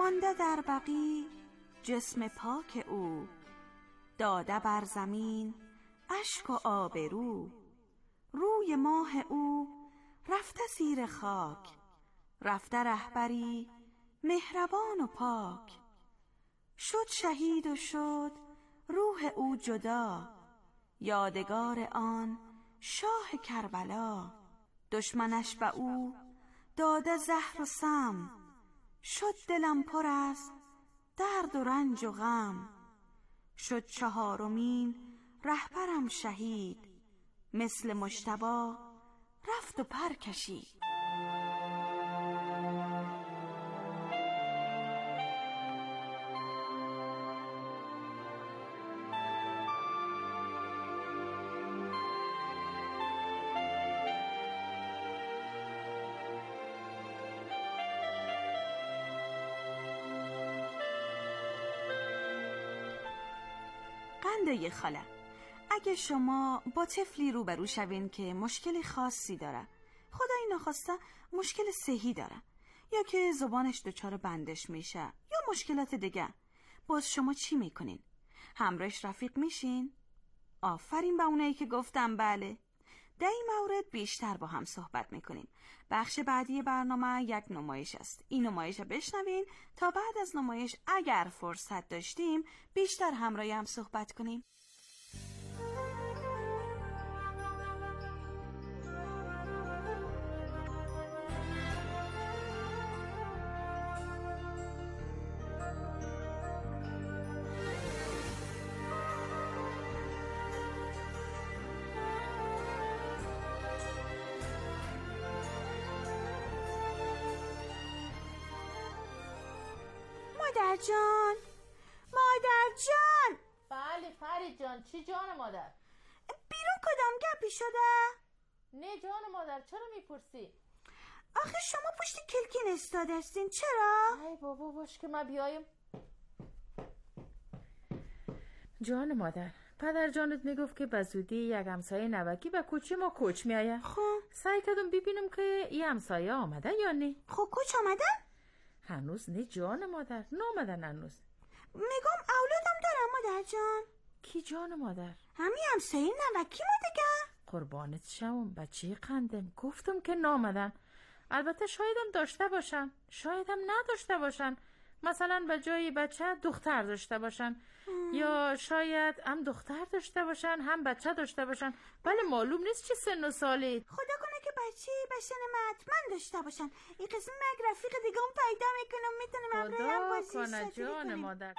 مانده در بقیع جسم پاک او، داده بر زمین اشک و آبرو. روی ماه او رفته زیر خاک، رفته رهبری مهربان و پاک. شد شهید و شد روح او جدا، یادگار آن شاه کربلا. دشمنش به او داده زهر و سم، شد دلم پر از درد و رنج و غم. شد چهارمین رهبرم شهید، مثل مجتبی رفت و پر کشید. قنده خاله، اگه شما با طفلی روبرو شوین که مشکل خاصی داره، خدای نخواسته مشکل صحی داره، یا که زبانش دچار بندش میشه یا مشکلات دیگه، باز شما چی میکنین؟ همراهش رفیق میشین؟ آفرین به اونایی که گفتم بله. در این مورد بیشتر با هم صحبت میکنیم. بخش بعدی برنامه یک نمایش است. این نمایش رو بشنوین تا بعد از نمایش اگر فرصت داشتیم بیشتر همراهی هم صحبت کنیم. مادر جان، مادر جان. بله فرید جان. چی جان مادر؟ بیرون کدام گپی شده؟ نه جان مادر، چرا میپرسی؟ آخه شما پشت کلکین استاده هستین، چرا؟ ای بابا باش که ما بیایم. جان مادر، پدر جانت میگفت که به زودی یک همسایه نوکی به کوچه ما کوچ میآید. خب سعی کردم ببینم که این همسایه آمده یا نه. خب کوچ آمدن؟ هنوز نه جان مادر، نامدن هنوز. میگم اولادم دارم مادر جان. کی جان مادر؟ همین همسایه نوکی ما دیگه. قربانت شم، بچه قندم. گفتم که نامدن. البته شایدم داشته باشن، شایدم نداشته باشن. مثلا به جای بچه دختر داشته باشن، یا شاید هم دختر داشته باشن هم بچه داشته باشن. ولی معلوم نیست چه سن و سالی. خدا کنه که بچه بشن حتما داشته باشن. این قسم یک رفیق دیگه هم پیدا میکنم، میتونم امروی هم بازی کنه جان مادر.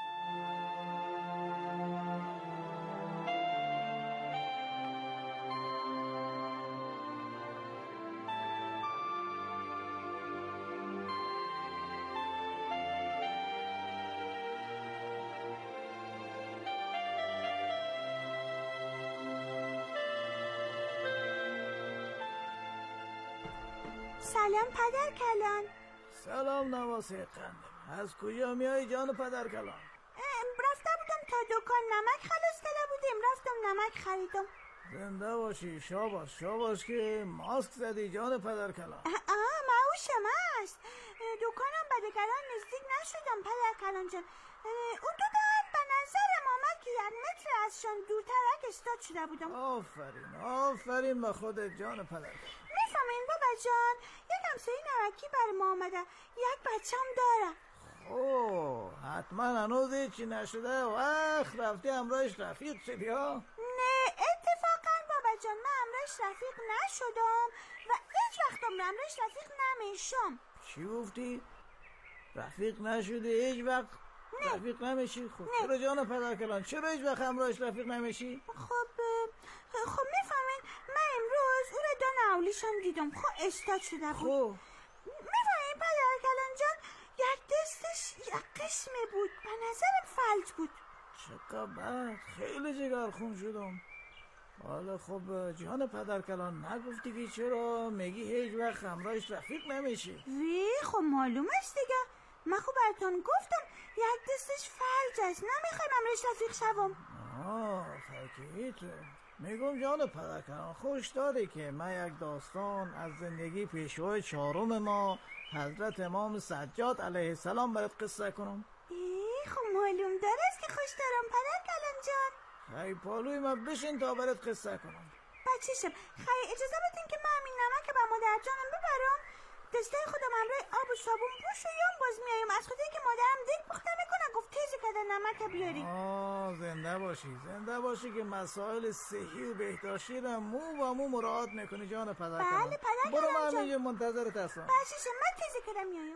سلام پدر کلان. سلام نواسه قندم. از کجا میای جان پدر کلان؟ رفته بودم تا دکان نمک خلاص کرده بودیم، رفتم نمک خریدم. زنده باشی. شاباش که ماسک زدی جان پدر کلان. موشم هست. دکانم به دکران نزدیک نشدم پدر کلان جان. اون دو دارم به نظرم آمد که 1 متر ازشان دورترک استاد شده بودم. آفرین به خودت جان پدر کلان. میفهمین بابا جان، یک همسایه نوکی بر ما آمده، یک بچه هم داره. حتما هنوز هیچی نشده. وقت رفتی همراهش رفیق شدی ها؟ نه اتفاقا بابا جان، من همراهش رفیق نشدم و هیچ وقتم همراهش رفیق نمیشم. چی گفتی؟ رفیق نشدی هیچ وقت؟ نه. رفیق نمیشی؟ خب چرا جان پدر کلان؟ چرا هیچ وقت همراهش رفیق نمیشی؟ خب میفهمین من امروز او را دان اولیشم دیدم. خب استاد شده بود. میفهمین پدر کلان جان، یک دستش یک قسمه بود، به نظرم فلج بود. چقدر بد، خیلی جگرخون شدم. حالا خب جان پدر کلان نگفتی که چرا میگی هیچ وقت همراهش رفیق نمیشی؟ خب معلوم است دیگه. من خب براتون گفتم یک دستش فلج است، نمیخوایم همراهش رفیق شوم. خیلیته. میگم جان پدرکلان، خوش داری که من یک داستان از زندگی پیشوای چهارم ما حضرت امام سجاد علیه السلام برات قصه کنم؟ خب معلوم داره است که خوش دارم پدرکلان جان. خیلی پالوی من بشین تا برات قصه کنم. بچه‌شم خیلی اجازه بدین که من همین نمک با مادر جانم ببرم دسته خودم همراه آب و صابون پوشویم، باز میایم از خاطری که مادرم دیگ پخته میکنه گفت تیزی کده نمک بیاری. زنده باشی که مسائل صحی و بهداشتی را مو و مو مراعات میکنی جان پدرکلان. بله پدرکلان برو من جان. اینجا منتظرت هستم. بچه‌شم من تیزی کده میایم.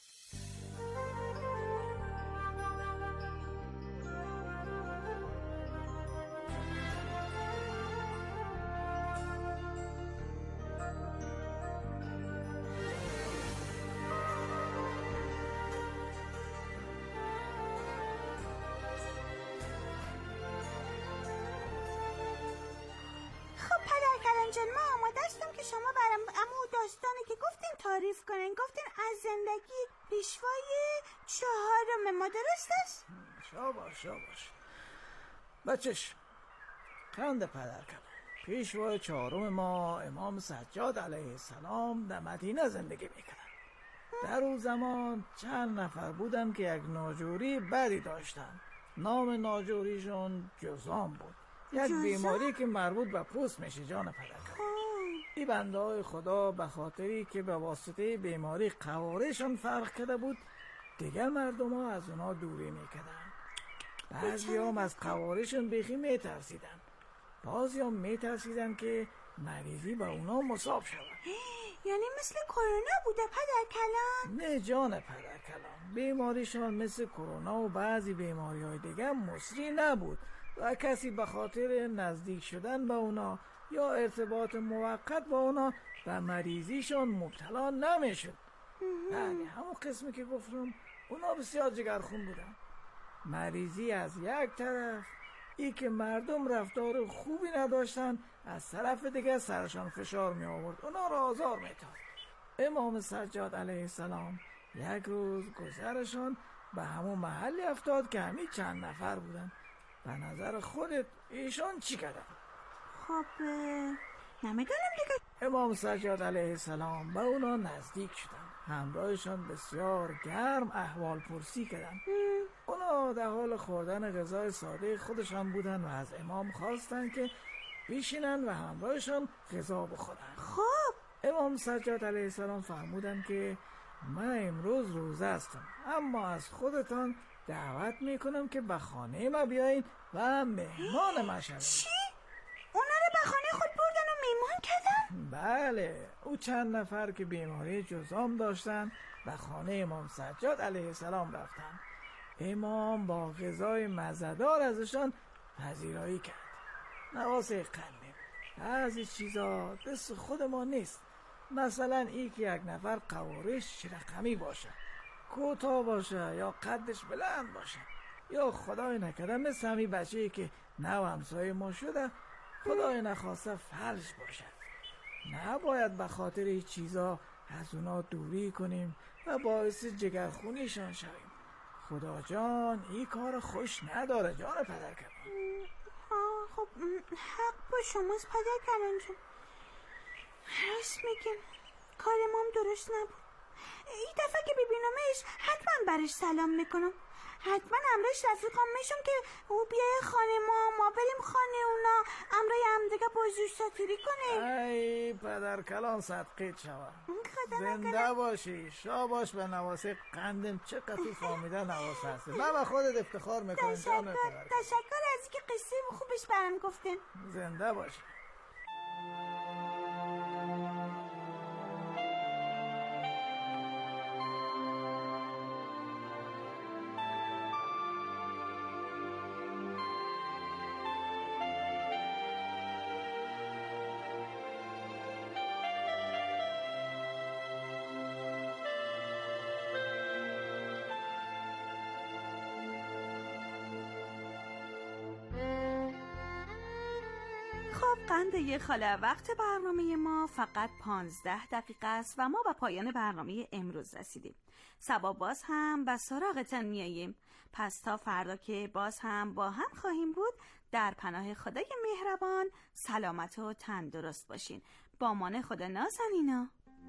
جان ما آماده هستم که شما برام امو داستانی که گفتین تعریف کنین. گفتین از زندگی پیشوای چهارم ما، درست است؟ شاباش بچش خنده پدرکلان. پیشوای چهارم ما امام سجاد علیه السلام در مدینه زندگی میکردن. در اون زمان چند نفر بودن که یک ناجوری بدی داشتن. نام ناجوریشون جذام بود، یک بیماری که مربوط به پوست میشه جان پدرکلان. این بنده های خدا به خاطری که به واسطه بیماری قوارشون فرق کرده بود دیگر مردم ها از اونا دوری میکردن. بعضی هم از قوارشون بیخی میترسیدن، بعضی هم میترسیدن که مریضی به اونا مصاب شود. یعنی مثل کرونا بوده پدرکلان؟ نه جان پدرکلان، بیماریشان مثل کرونا و بعضی بیماری های دیگر مصری نبود و کسی به خاطر نزدیک شدن به اونا یا ارتباط موقت با اونا و مریضیشون مبتلا نمیشد. بله همون قسمی که گفتم اونا بسیار جگرخون بودن. مریضی از یک طرف، ای که مردم رفتار خوبی نداشتن، از طرف دیگه سرشان فشار می آورد، اونا را آزار می داد. امام سجاد علیه السلام یک روز گذرشان به همون محلی افتاد که همین چند نفر بودن. به نظر خودت ایشان چی کردن؟ خب نمیدونم دیگه. امام سجاد علیه السلام به اونا نزدیک شدن، همراهشان بسیار گرم احوال پرسی کردن. اونا در حال خوردن غذای ساده خودشان بودن و از امام خواستن که بشینن و همراهشان غذا بخورن. خب امام سجاد علیه السلام فرمودن که من امروز روزه هستم، اما از خودتان دعوت میکنم که به خانه ما بیایید و مهمان ما شوید. چی؟ اونا رو به خانه خود بردن و مهمان کردن؟ بله، او چند نفر که بیماری جذام داشتن به خانه امام سجاد علیه السلام رفتن. امام با غذای مزه‌دار ازشان پذیرایی کرد. نواسه قلبی بعضی چیزا دست خود ما نیست، مثلا ای که یک نفر قوارش رقمی باشه، کوتاه باشه یا قدش بلند باشه، یا خدای نکرده مثل همین بچه‌ای که نو همسایه ما شده خدای نخواسته فلج باشه. نباید به خاطر این چیزا از اونا دوری کنیم و باعث جگرخونیشان شویم. خدا جان این کار خوش نداره جان پدرکلان. خب حق با شماست پدرکلان جون، راست میگیم، کار ما هم درست نبود. این دفعه که ببینمش حتما برش سلام میکنم، حتما امرش رفیقم میشم که او بیای خانه ما بریم خانه اونا، امرای هم دیگه بازجوی ساتیری کنیم. ای پدرکلان صدقیت شود. زنده باشی، شاباش به نواسه قندم، چقدر تو فهمیده نواسه هستی. من به خودت افتخار میکنم. تشکر از اینکه قصه خوبش برام گفتین. زنده باشی. خب قند یه خاله، وقت برنامه ما فقط 15 دقیقه است و ما به پایان برنامه امروز رسیدیم. صبا باز هم به سراغتان میاییم. پس تا فردا که باز هم با هم خواهیم بود، در پناه خدای مهربان سلامت و تندرست باشین. با امان خدا نازنینا.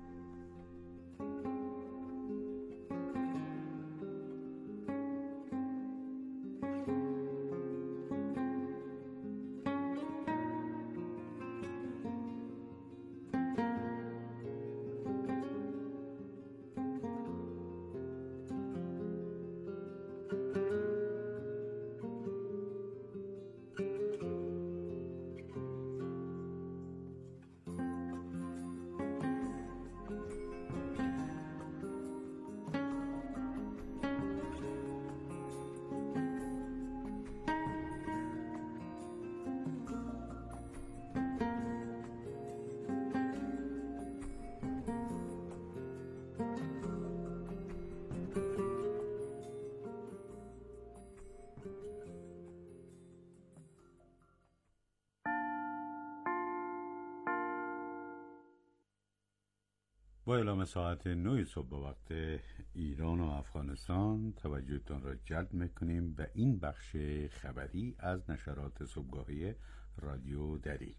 با اعلام ساعت 9 صبح به وقت ایران و افغانستان توجهتان را جلب میکنیم به این بخش خبری از نشرات صبحگاهی رادیو دری.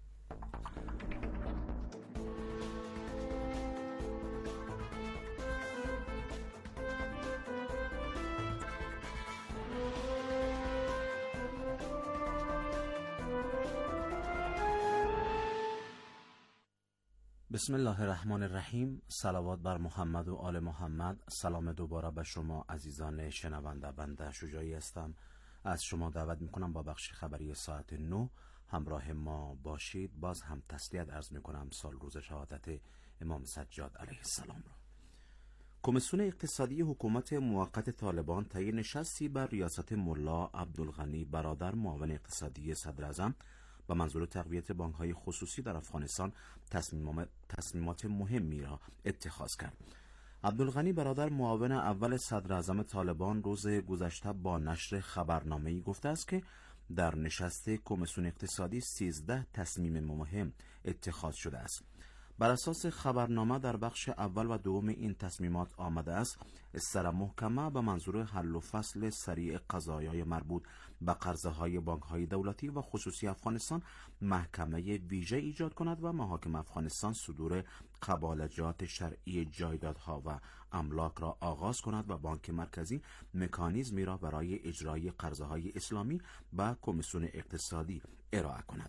بسم الله الرحمن الرحیم. صلوات بر محمد و آل محمد. سلام دوباره به شما عزیزان شنونده. بنده شجاعی هستم. از شما دعوت میکنم با بخش خبری ساعت 9 همراه ما باشید. باز هم تسلیت عرض میکنم سال روز شهادت امام سجاد علیه السلام را. کمیسیون اقتصادی حکومت موقت طالبان طی نشستی بر ریاست ملا عبدالغنی برادر معاون اقتصادی صدراعظم به منظور تقویت بانک‌های خصوصی در افغانستان تصمیمات مهمی را اتخاذ کرد. عبدالغنی برادر معاون اول صدراعظم طالبان روز گذشته با نشر خبرنامه‌ای گفته است که در نشست کمیسیون اقتصادی 13 تصمیم مهم اتخاذ شده است. بر اساس خبرنامه در بخش اول و دوم این تصمیمات آمده است سر محکمه به منظور حل و فصل سریع قضایای مربوط به قرضه‌های بانک‌های دولتی و خصوصی افغانستان محکمه ویژه ایجاد کند و محاکم افغانستان صدور قبالجات شرعی جایدادها و املاک را آغاز کند و بانک مرکزی مکانیزمی را برای اجرای قرضه‌های اسلامی به کمیسیون اقتصادی ارائه کند.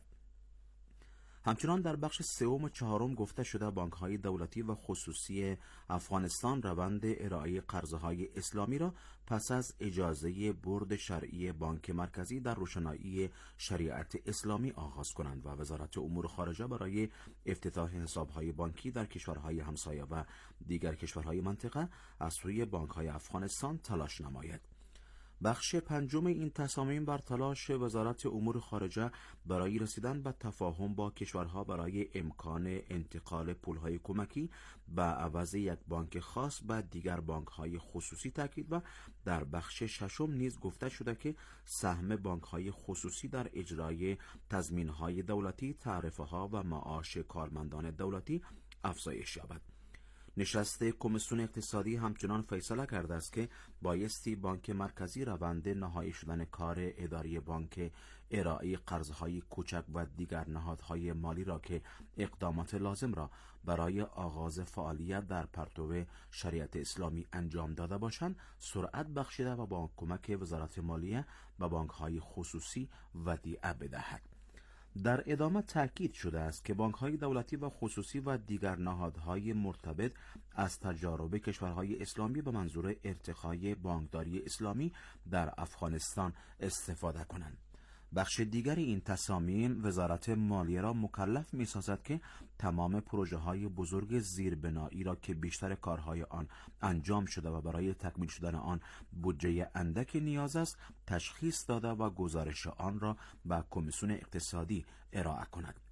همچنان در بخش سوم و چهارم گفته شده بانک‌های دولتی و خصوصی افغانستان روند ارائه قرضه‌های اسلامی را پس از اجازه بورد شرعی بانک مرکزی در روشنایی شریعت اسلامی آغاز کنند و وزارت امور خارجه برای افتتاح حساب‌های بانکی در کشورهای همسایه و دیگر کشورهای منطقه از سوی بانک‌های افغانستان تلاش نماید. بخش پنجم این تصامیم بر تلاش وزارت امور خارجه برای رسیدن به تفاهم با کشورها برای امکان انتقال پولهای کمکی به عوض یک بانک خاص به دیگر بانک‌های خصوصی تاکید و در بخش ششم نیز گفته شده که سهم بانک‌های خصوصی در اجرای تضمین‌های دولتی، تعرفه‌ها و معاش کارمندان دولتی افزایش یابد. نشست کمیسیون اقتصادی همچنان فیصله کرده است که بایستی بانک مرکزی روند نهایی شدن کار اداری بانک ارائه قرضهای کوچک و دیگر نهادهای مالی را که اقدامات لازم را برای آغاز فعالیت در پرتو شریعت اسلامی انجام داده باشند سرعت بخشیده و با کمک وزارت مالیه به بانک‌های خصوصی ودیعه بدهد. در ادامه تاکید شده است که بانک‌های دولتی و خصوصی و دیگر نهادهای مرتبط از تجارب کشورهای اسلامی به منظور ارتقای بانکداری اسلامی در افغانستان استفاده کنند. بخش دیگر این تصامیم وزارت مالیه را مکلف می‌سازد که تمام پروژه‌های بزرگ زیربنایی را که بیشتر کارهای آن انجام شده و برای تکمیل شدن آن بودجه اندکی نیاز است تشخیص داده و گزارش آن را به کمیسیون اقتصادی ارائه کند.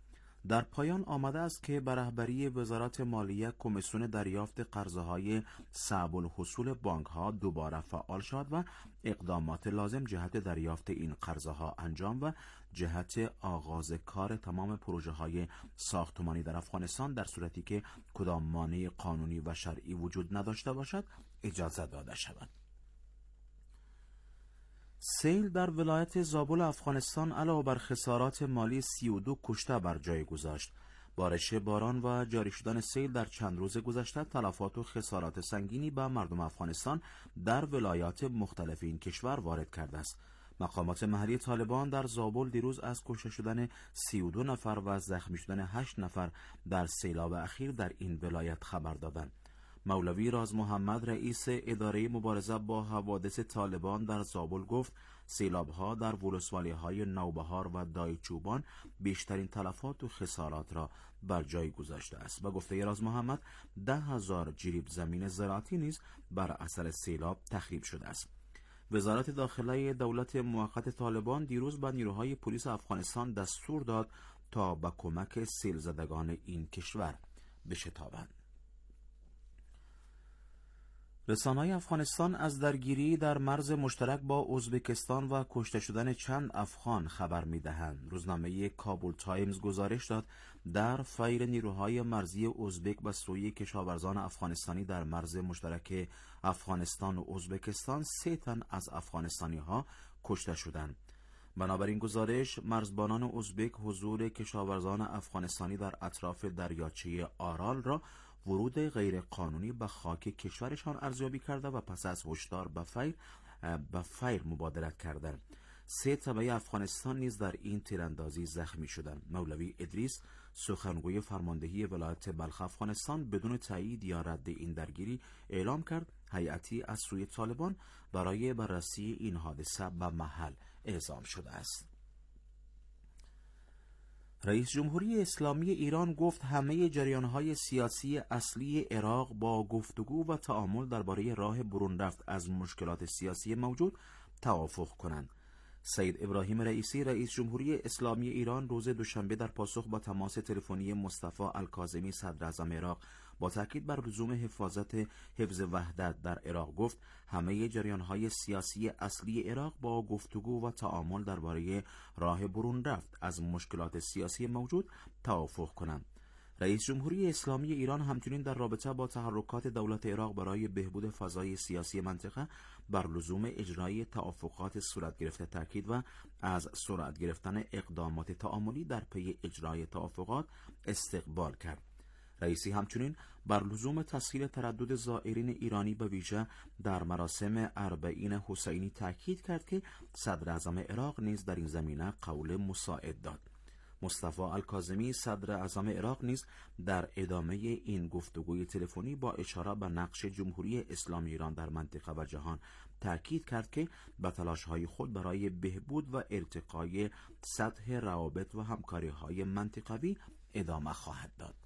در پایان آمده است که به رهبری وزارت مالیه کمیسیون دریافت قرضه‌های صعب الحصول بانک‌ها دوباره فعال شد و اقدامات لازم جهت دریافت این قرضه‌ها انجام و جهت آغاز کار تمام پروژه‌های ساختمانی در افغانستان در صورتی که کدام مانع قانونی و شرعی وجود نداشته باشد اجازه داده شود. سیل در ولایت زابل افغانستان علاوه بر خسارات مالی 32 کشته بر جای گذاشت. بارش باران و جاری شدن سیل در چند روز گذشته تلفات و خسارات سنگینی به مردم افغانستان در ولایات مختلف این کشور وارد کرده است. مقامات محلی طالبان در زابل دیروز از کشته شدن 32 نفر و زخمی شدن 8 نفر در سیلاب اخیر در این ولایت خبر دادند. مولوی راز محمد رئیس اداره مبارزه با حوادث طالبان در زابل گفت سیلاب‌ها در ولسوالی‌های نوبهار و دایچوبان بیشترین تلفات و خسارات را بر جای گذاشته است و گفته راز محمد 10,000 جریب زمین زراعتی نیز بر اثر سیلاب تخریب شده است. وزارت داخله دولت موقت طالبان دیروز به نیروهای پلیس افغانستان دستور داد تا به کمک سیل زدگان این کشور بشتابند. رسانه‌های افغانستان از درگیری در مرز مشترک با ازبکستان و کشته شدن چند افغان خبر می‌دهند. روزنامه کابل تایمز گزارش داد در فیر نیروهای مرزی ازبک به سوی کشاورزان افغانستانی در مرز مشترک افغانستان و ازبکستان 3 تن از افغانستانی‌ها کشته شدند. بنابراین گزارش مرزبانان ازبک حضور کشاورزان افغانستانی در اطراف دریاچه آرال را ورود غیر قانونی به خاک کشورشان ارزیابی کرده و پس از هشدار به فیر مبادرت کردند. 3 تبعه افغانستان نیز در این تیراندازی زخمی شدند. مولوی ادریس سخنگوی فرماندهی ولایت بلخ افغانستان بدون تایید یا رد این درگیری اعلام کرد هیئتی از سوی طالبان برای بررسی این حادثه به محل اعزام شده است. رئیس جمهوری اسلامی ایران گفت همه جریان‌های سیاسی اصلی عراق با گفتگو و تعامل درباره راه برون رفت از مشکلات سیاسی موجود توافق کنند. سید ابراهیم رئیسی رئیس جمهوری اسلامی ایران روز دوشنبه در پاسخ با تماس تلفنی مصطفی الکاظمی صدر اعظم عراق با تاکید بر لزوم حفظ وحدت در عراق گفت همه جریان‌های سیاسی اصلی عراق با گفتگو و تعامل درباره راه برون رفت از مشکلات سیاسی موجود توافق کنند. رئیس جمهوری اسلامی ایران همچنین در رابطه با تحرکات دولت عراق برای بهبود فضای سیاسی منطقه بر لزوم اجرای توافقات صورت گرفته تاکید و از سرعت گرفتن اقدامات تعاملی در پی اجرای توافقات استقبال کرد. رئیسی همچنین بر لزوم تسهیل تردد زائرین ایرانی به ویژه در مراسم اربعین حسینی تاکید کرد که صدر اعظم عراق نیز در این زمینه قول مساعد داد. مصطفی الکاظمی صدر اعظم عراق نیز در ادامه این گفتگوی تلفنی با اشاره به نقش جمهوری اسلامی ایران در منطقه و جهان تاکید کرد که به تلاش‌های خود برای بهبود و ارتقای سطح روابط و همکاری‌های منطقوی ادامه خواهد داد.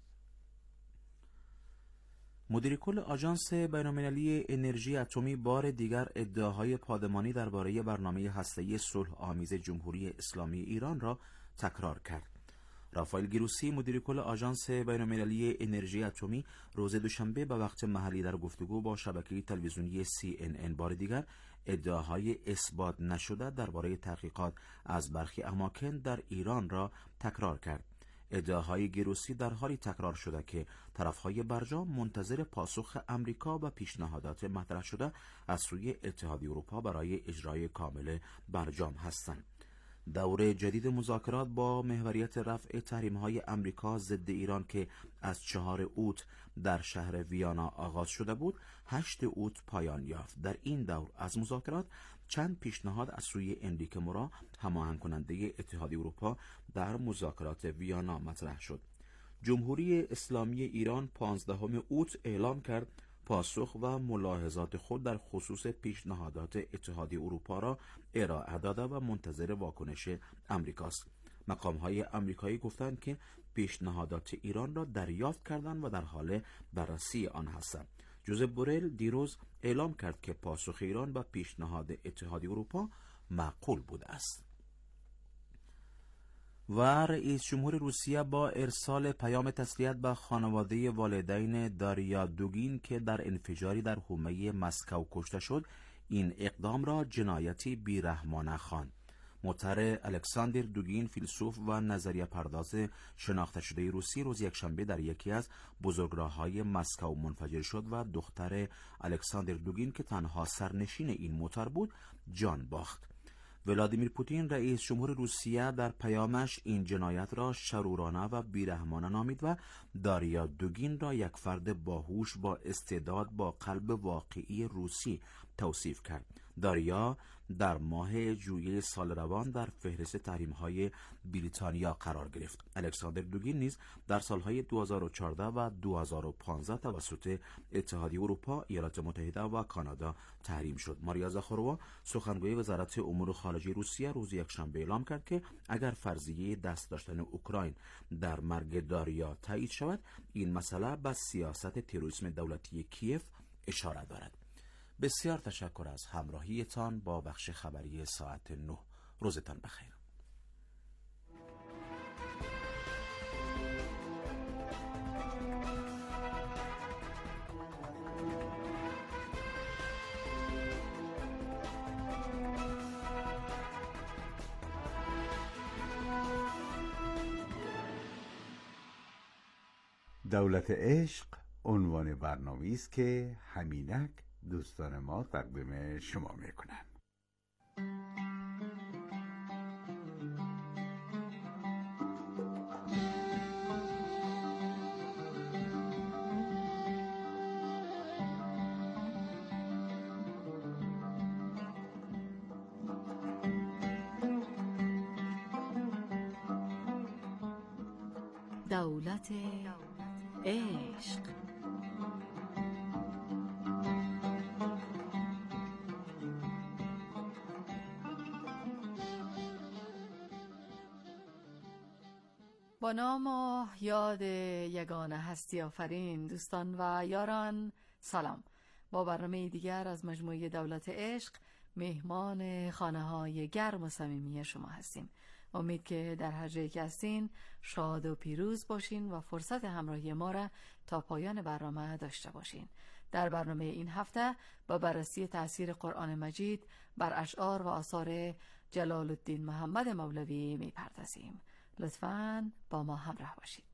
مدیر کل آژانس بین‌المللی انرژی اتمی بار دیگر ادعاهای پادمانی درباره برنامه هسته‌ای صلح آمیز جمهوری اسلامی ایران را تکرار کرد. رافائل گروسی مدیر کل آژانس بین‌المللی انرژی اتمی روز دوشنبه به وقت محلی در گفتگو با شبکه تلویزیونی CNN بار دیگر ادعاهای اثبات نشده درباره تحقیقات از برخی اماکن در ایران را تکرار کرد. ادعاهای گروسی در حالی تکرار شده که طرفهای برجام منتظر پاسخ امریکا و پیشنهادات مطرح شده از سوی اتحادیه اروپا برای اجرای کامل برجام هستند. دور جدید مذاکرات با محوریت رفع تحریم‌های امریکا ضد ایران که از 4 اوت در شهر ویانا آغاز شده بود، 8 اوت پایان یافت. در این دور از مذاکرات چند پیشنهاد از سوی انریکه مورا هماهنگ کننده اتحادیه اروپا در مذاکرات ویانا مطرح شد. جمهوری اسلامی ایران 15 اوت اعلام کرد پاسخ و ملاحظات خود در خصوص پیشنهادات اتحادیه اروپا را ارائه داده و منتظر واکنش امریکاست. مقام‌های آمریکایی گفتند که پیشنهادات ایران را دریافت کردند و در حال بررسی آن هستند. جوزف بورل دیروز اعلام کرد که پاسخ ایران به پیشنهاد اتحادیه اروپا معقول بوده است. و رئیس جمهور روسیه با ارسال پیام تسلیت به خانواده والدین داریا دوگین که در انفجاری در حومه مسکو کشته شد، این اقدام را جنایتی بیرحمانه خواند. مطرح الکساندر دوگین، فیلسوف و نظریه پرداز شناخته شده روسی، روز یکشنبه در یکی از بزرگراه‌های مسکو منفجر شد و دختر الکساندر دوگین که تنها سرنشین این موتور بود جان باخت. ولادیمیر پوتین رئیس جمهور روسیه در پیامش این جنایت را شرورانه و بیرحمانه نامید و داریا دوگین را یک فرد باهوش با استعداد با قلب واقعی روسی توصیف کرد. داریا در ماه ژوئیه سال روان در فهرست تحریم‌های بریتانیا قرار گرفت. الکساندر دوگین نیز در سالهای 2014 و 2015 توسط اتحادیه اروپا، ایالات متحده و کانادا تحریم شد. ماریا زاخاروا، سخنگوی وزارت امور خارجه روسیه، روز یکشنبه اعلام کرد که اگر فرضیه دست داشتن اوکراین در مرگ داریا تایید شود، این مسئله به سیاست تروریسم دولتی کیف اشاره دارد. بسیار تشکر از همراهیتان با بخش خبری ساعت 9. روزتان بخیر. دولت عشق عنوان برنامه‌ای است که همینک دوستان ما تقدیم شما میکنند. دولت عشق. با نام و یاد یگانه هستی آفرین، دوستان و یاران سلام. با برنامه دیگر از مجموعه دولت عشق مهمان خانه‌های گرم و صمیمی شما هستیم. امید که در هر جایی که هستین شاد و پیروز باشین و فرصت همراهی ما را تا پایان برنامه داشته باشین. در برنامه این هفته با بررسی تأثیر قرآن مجید بر اشعار و آثار جلال الدین محمد مولوی می‌پردازیم. لطفاً با ما همراه باشید.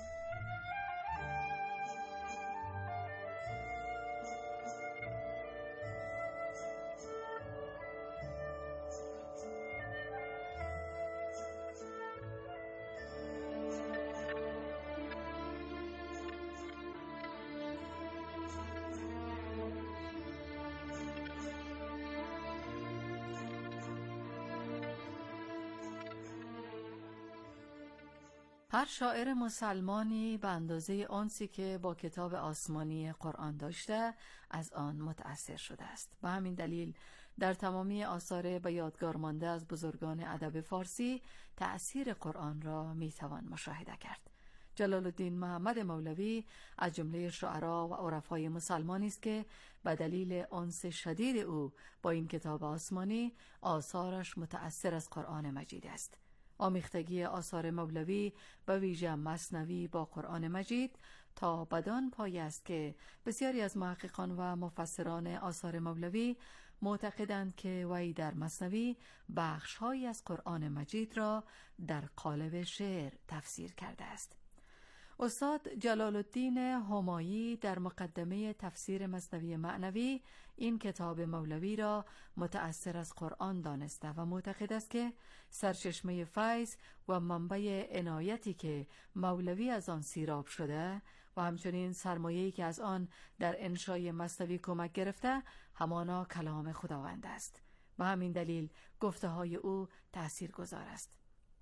هر شاعر مسلمانی به اندازه آنچه که با کتاب آسمانی قرآن داشته از آن متأثر شده است. به همین دلیل در تمامی آثار به یادگار مانده از بزرگان ادب فارسی تأثیر قرآن را میتوان مشاهده کرد. جلال الدین محمد مولوی از جمله شعرا و عرفای مسلمانی است که به دلیل انس شدید او با این کتاب آسمانی آثارش متأثر از قرآن مجید است. آمیختگی آثار مولوی به ویژه مثنوی با قرآن مجید تا بدان پایه است که بسیاری از محققان و مفسران آثار مولوی معتقدند که وی در مثنوی بخش‌هایی از قرآن مجید را در قالب شعر تفسیر کرده است. استاد جلال الدین همایی در مقدمه تفسیر مثنوی معنوی این کتاب مولوی را متأثر از قرآن دانسته و معتقد است که سرچشمه فیض و منبع عنایتی که مولوی از آن سیراب شده و همچنین سرمایه‌ای که از آن در انشای مثنوی کمک گرفته همانا کلام خداوند است. و همین دلیل گفته‌های او تأثیرگذار است.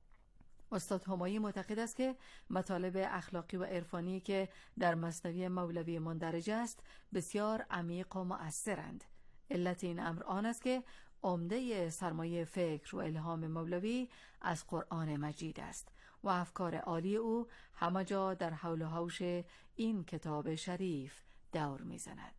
استاد همایی معتقد است که مطالب اخلاقی و عرفانی که در مثنوی مولوی مندرج است بسیار عمیق و مؤثرند. علت این امر آن است که عمده سرمایه فکر و الهام مولوی از قرآن مجید است و افکار عالی او همه جا در حول و حوش این کتاب شریف دور می‌زند.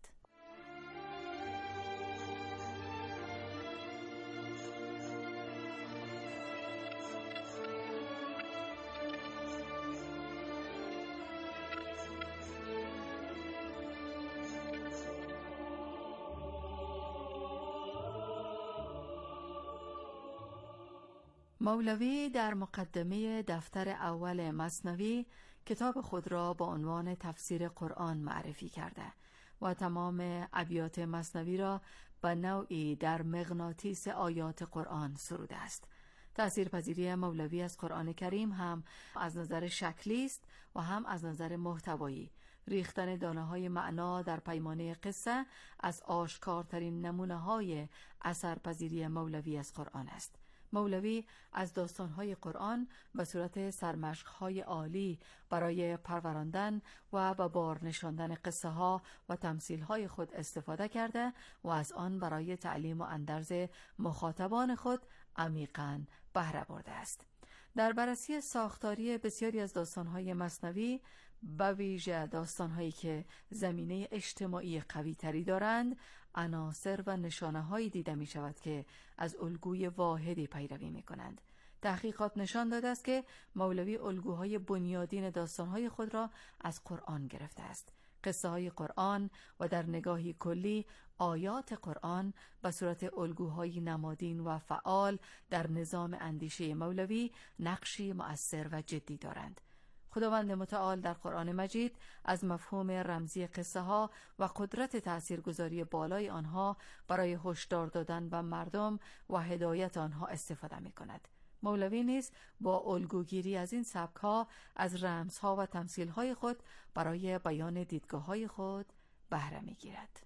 مولوی در مقدمه دفتر اول مثنوی کتاب خود را با عنوان تفسیر قرآن معرفی کرده و تمام ابیات مثنوی را به نوعی در مغناطیس آیات قرآن سروده است. تأثیرپذیری مولوی از قرآن کریم هم از نظر شکلی است و هم از نظر محتوایی. ریختن دانه‌های معنا در پیمانه قصه از آشکارترین نمونه‌های اثرپذیری مولوی از قرآن است. مولوی از داستان‌های قرآن به صورت سرمشق‌های عالی برای پروراندن و به بار نشاندن قصه‌ها و تمثیل‌های خود استفاده کرده و از آن برای تعلیم و اندرز مخاطبان خود عمیقاً بهره برده است. در بررسی ساختاری بسیاری از داستان‌های مثنوی، به ویژه داستان‌هایی که زمینه اجتماعی قوی‌تری دارند، عناصر و نشانه‌هایی دیده می‌شود که از الگوی واحدی پیروی می‌کنند. تحقیقات نشان داده است که مولوی الگوهای بنیادین داستان‌های خود را از قرآن گرفته است. قصه‌های قرآن و در نگاهی کلی آیات قرآن به صورت الگوهای نمادین و فعال در نظام اندیشه مولوی نقشی مؤثر و جدی دارند. خداوند متعال در قرآن مجید از مفهوم رمزی قصه ها و قدرت تاثیرگذاری بالای آنها برای هشدار دادن به مردم و هدایت آنها استفاده می کند. مولوی نیز با الگوگیری از این سبک ها از رمزها و تمثیل های خود برای بیان دیدگاه های خود بهره می گیرد.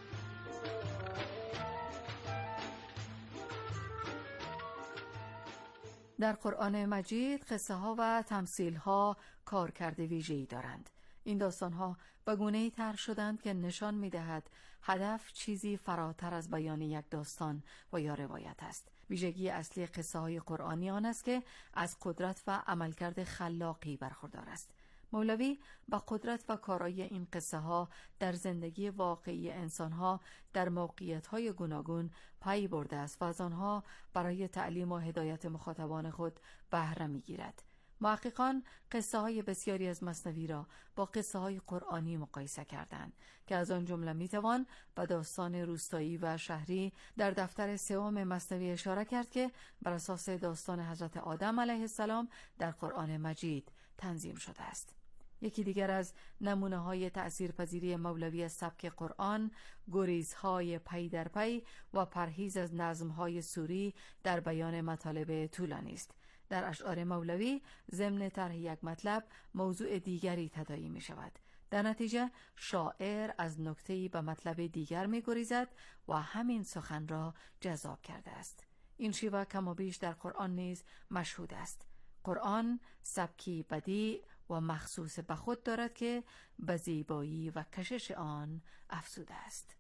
در قرآن مجید قصه ها و تمثیل ها کارکرد ویژه‌ای دارند. این داستان ها به گونه‌ای طرح شدند که نشان می دهد هدف چیزی فراتر از بیان یک داستان و یا روایت است. ویژگی اصلی قصه های قرآنی آن است که از قدرت و عملکرد خلاقی برخوردار است. مولوی با قدرت و کارایی این قصه ها در زندگی واقعی انسان ها در موقعیت های گوناگون پی برده است و از آنها برای تعلیم و هدایت مخاطبان خود بهره می گیرد. محققان قصه های بسیاری از مثنوی را با قصه های قرآنی مقایسه کردند که از آن جمله می توان به داستان روستایی و شهری در دفتر سوم مثنوی اشاره کرد که بر اساس داستان حضرت آدم علیه السلام در قرآن مجید تنظیم شده است. یکی دیگر از نمونه‌های تأثیرپذیری مولوی از سبک قرآن، گریزهای پی در پی و پرهیز از نظم‌های سوری در بیان مطالب طولانی است. در اشعار مولوی ضمن طرح یک مطلب موضوع دیگری تداعی می شود. در نتیجه شاعر از نکته‌ای به مطلب دیگر می گریزد و همین سخن را جذاب کرده است. این شیوه کم و بیش در قرآن نیز مشهود است. قرآن سبکی بدیع و مخصوص به خود دارد که به زیبایی و کشش آن افزوده است.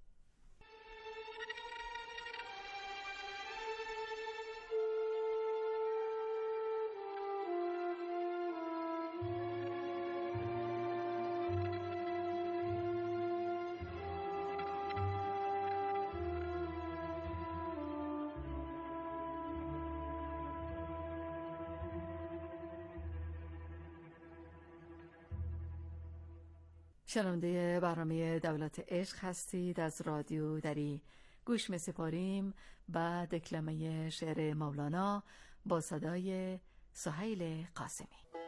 شنونده برنامه دولت عشق هستید. از رادیو دری گوش می سپاریم به دکلمه شعر مولانا با صدای سهیل قاسمی.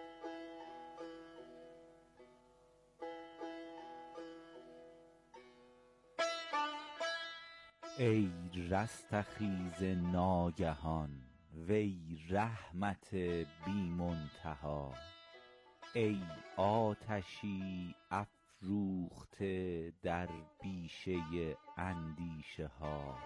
ای رستخیز ناگهان، وی رحمت بی منتها، ای آتشی افروخته در بیشه اندیشه ها.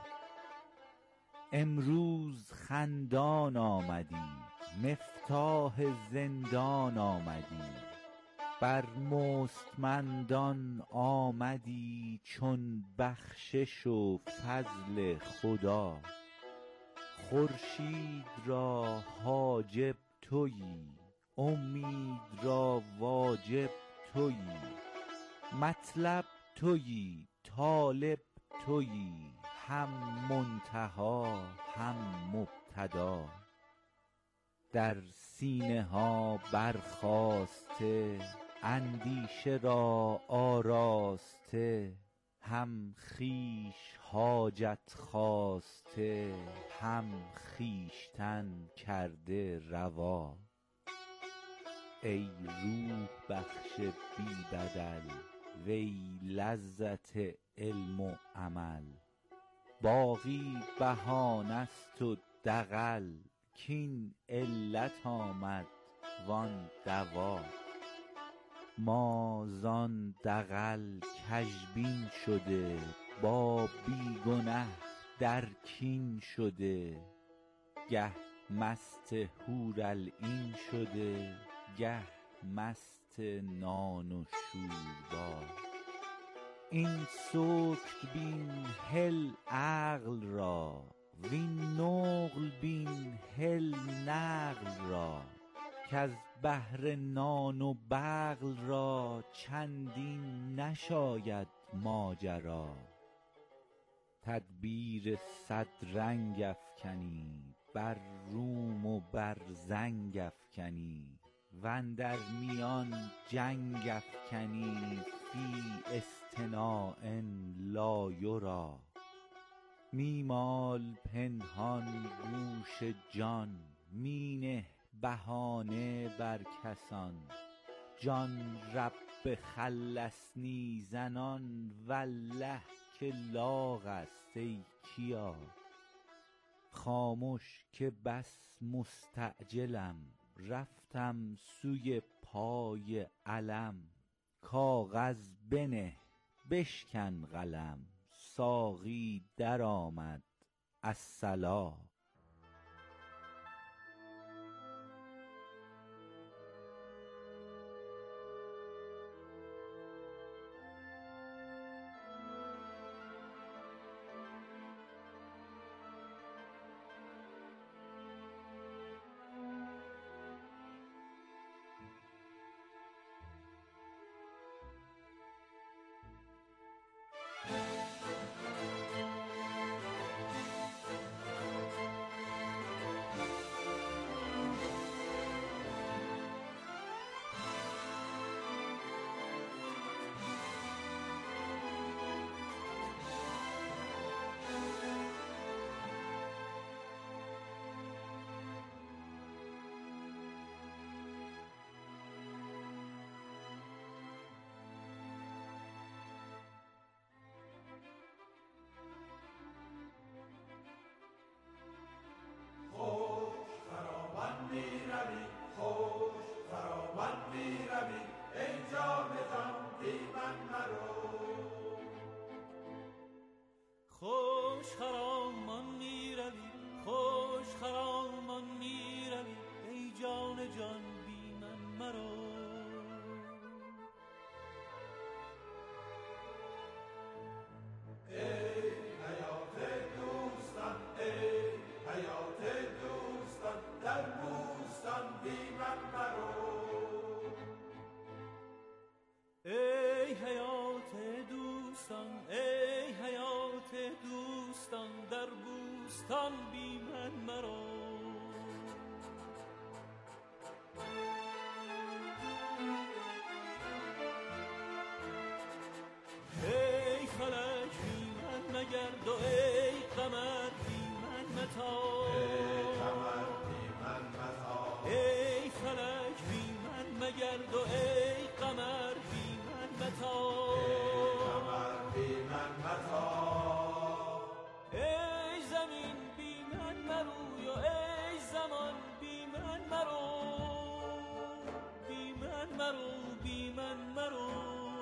امروز خندان آمدی، مفتاح زندان آمدی، بر مستمندان آمدی چون بخشش و فضل خدا. خورشید را حاجب تویی، امید را واجب تویی، مطلب تویی، طالب تویی، هم منتها هم مبتدا. در سینه ها برخاسته، اندیشه را آراسته، هم خویش حاجت خواسته، هم خویشتن کرده روا. ای روح بخش بی بدل، وی لذت علم و عمل. باقی بهانه ست و دغل، کین علت آمد وان دوا. ما زان دغل کژبین شده، با بی گنه در کین شده. گه مست حورالعین شده، گه مست نان و شوربا. این سکر بین هل عقل را، وین نقل بین هل نقل را. کز بهر نان و بغل را، چندین نشاید ماجرا. تدبیر صد رنگ افکنی، بر روم و بر زنگ افکنی. واندر میان جنگ افکنی، فی اصطناع لا یری. می مال پنهان گوش جان، می نه بهانه بر کسان. جان رب خلصنی زنان، والله که لاغ است ای کیا. خامش که بس مستعجلم، رفتم سوی پای علم. کاغذ بنه بشکن قلم، ساقی در آمد الصلا. خوش خرامان می روی، خوش خرامان می روی، ای جان جان بی من مرو. ای حیات دوستان، ای حیات دوستان، در بوستان بی من مرو. ای حیات دوستان، ای حیات دوستان، در بوستان بی من مرو. ای فلک بی من مگرد و ای قمر بی من متاب. ای قمر بی من متاب. ای فلک بی من مگرد و ای قمر بی من متاب. ای قمر بی من متاب. ای زمین بی من مروی و ای زمان بی من مرو. بی من مرو، بی من مرو.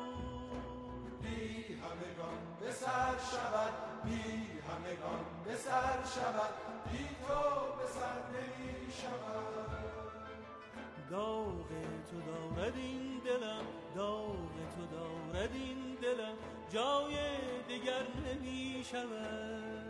بی همگان به سر شود، بی همگان به سر شود، بی تو به سر نمی شود. داغ تو دارد این دلم، داغ تو دارد این دلم، جای دیگر نمی شود.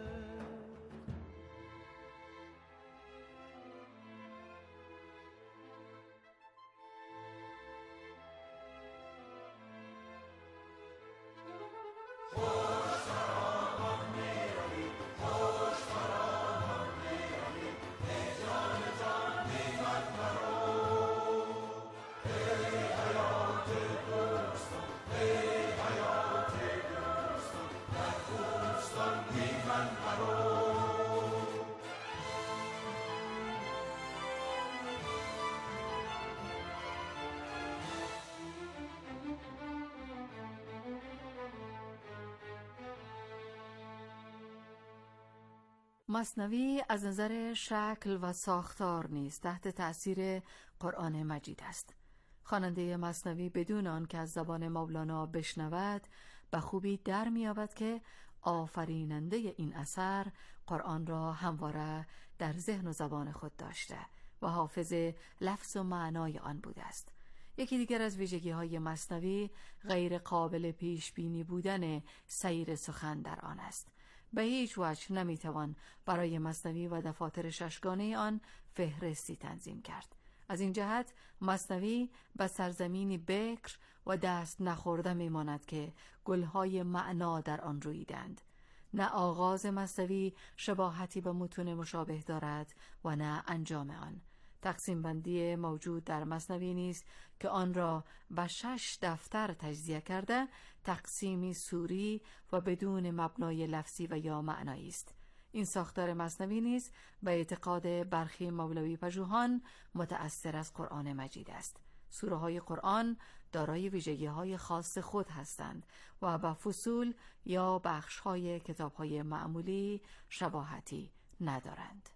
مثنوی از نظر شکل و ساختار نیز تحت تأثیر قرآن مجید است. خواننده مثنوی بدون آن که از زبان مولانا بشنود به خوبی در می‌یابد که آفریننده این اثر قرآن را همواره در ذهن و زبان خود داشته و حافظ لفظ و معنای آن بوده است. یکی دیگر از ویژگی‌های مثنوی غیر قابل پیش بینی بودن سیر سخن در آن است. به هیچ وجه نمیتوان برای مثنوی و دفاتر ششگانه آن فهرستی تنظیم کرد. از این جهت مثنوی به سرزمینی بکر و دست نخورده میماند که گلهای معنا در آن رویدند. نه آغاز مثنوی شباهتی به متون مشابه دارد و نه انجام آن. تقسیم بندی موجود در مثنوی نیست که آن را به 6 دفتر تجزیه کرده تقسیمی سوری و بدون مبنای لفظی و یا معنایی است. این ساختار مثنوی نیز به اعتقاد برخی مولوی پژوهان متأثر از قرآن مجید است. سوره های قرآن دارای ویژگی های خاص خود هستند و با فصول یا بخش های کتاب های معمولی شباهتی ندارند.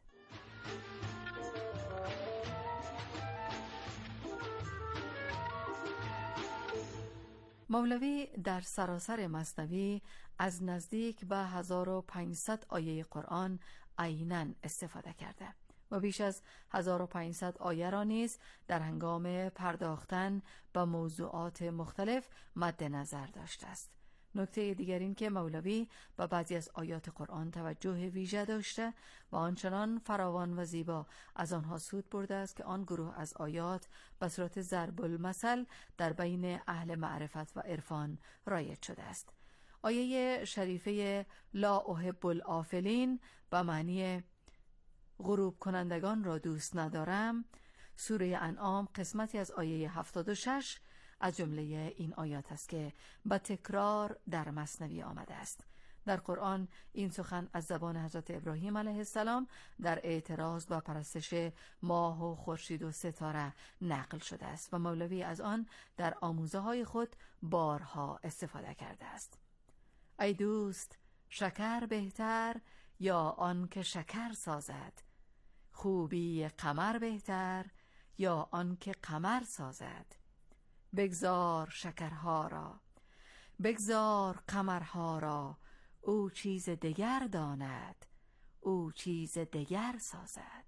مولوی در سراسر مثنوی از نزدیک به 1500 آیه قرآن عیناً استفاده کرده و بیش از 1500 آیه را نیز در هنگام پرداختن به موضوعات مختلف مد نظر داشته است. نکته دیگر این که مولوی به بعضی از آیات قرآن توجه ویژه داشته و آنچنان فراوان و زیبا از آنها سود برده است که آن گروه از آیات به صورت ضرب المثل در بین اهل معرفت و عرفان رایج شده است. آیه شریفه لا احب الآفلین به معنی غروب کنندگان را دوست ندارم، سوره انعام قسمتی از آیه 76 از جمله این آیات است که با تکرار در مثنوی آمده است. در قرآن این سخن از زبان حضرت ابراهیم علیه السلام در اعتراض با پرستش ماه و خورشید و ستاره نقل شده است و مولوی از آن در آموزه های خود بارها استفاده کرده است. ای دوست، شکر بهتر یا آن که شکر سازد؟ خوبی قمر بهتر یا آن که قمر سازد؟ بگذار شکرها را، بگذار قمرها را، او چیز دیگر داند، او چیز دیگر سازد.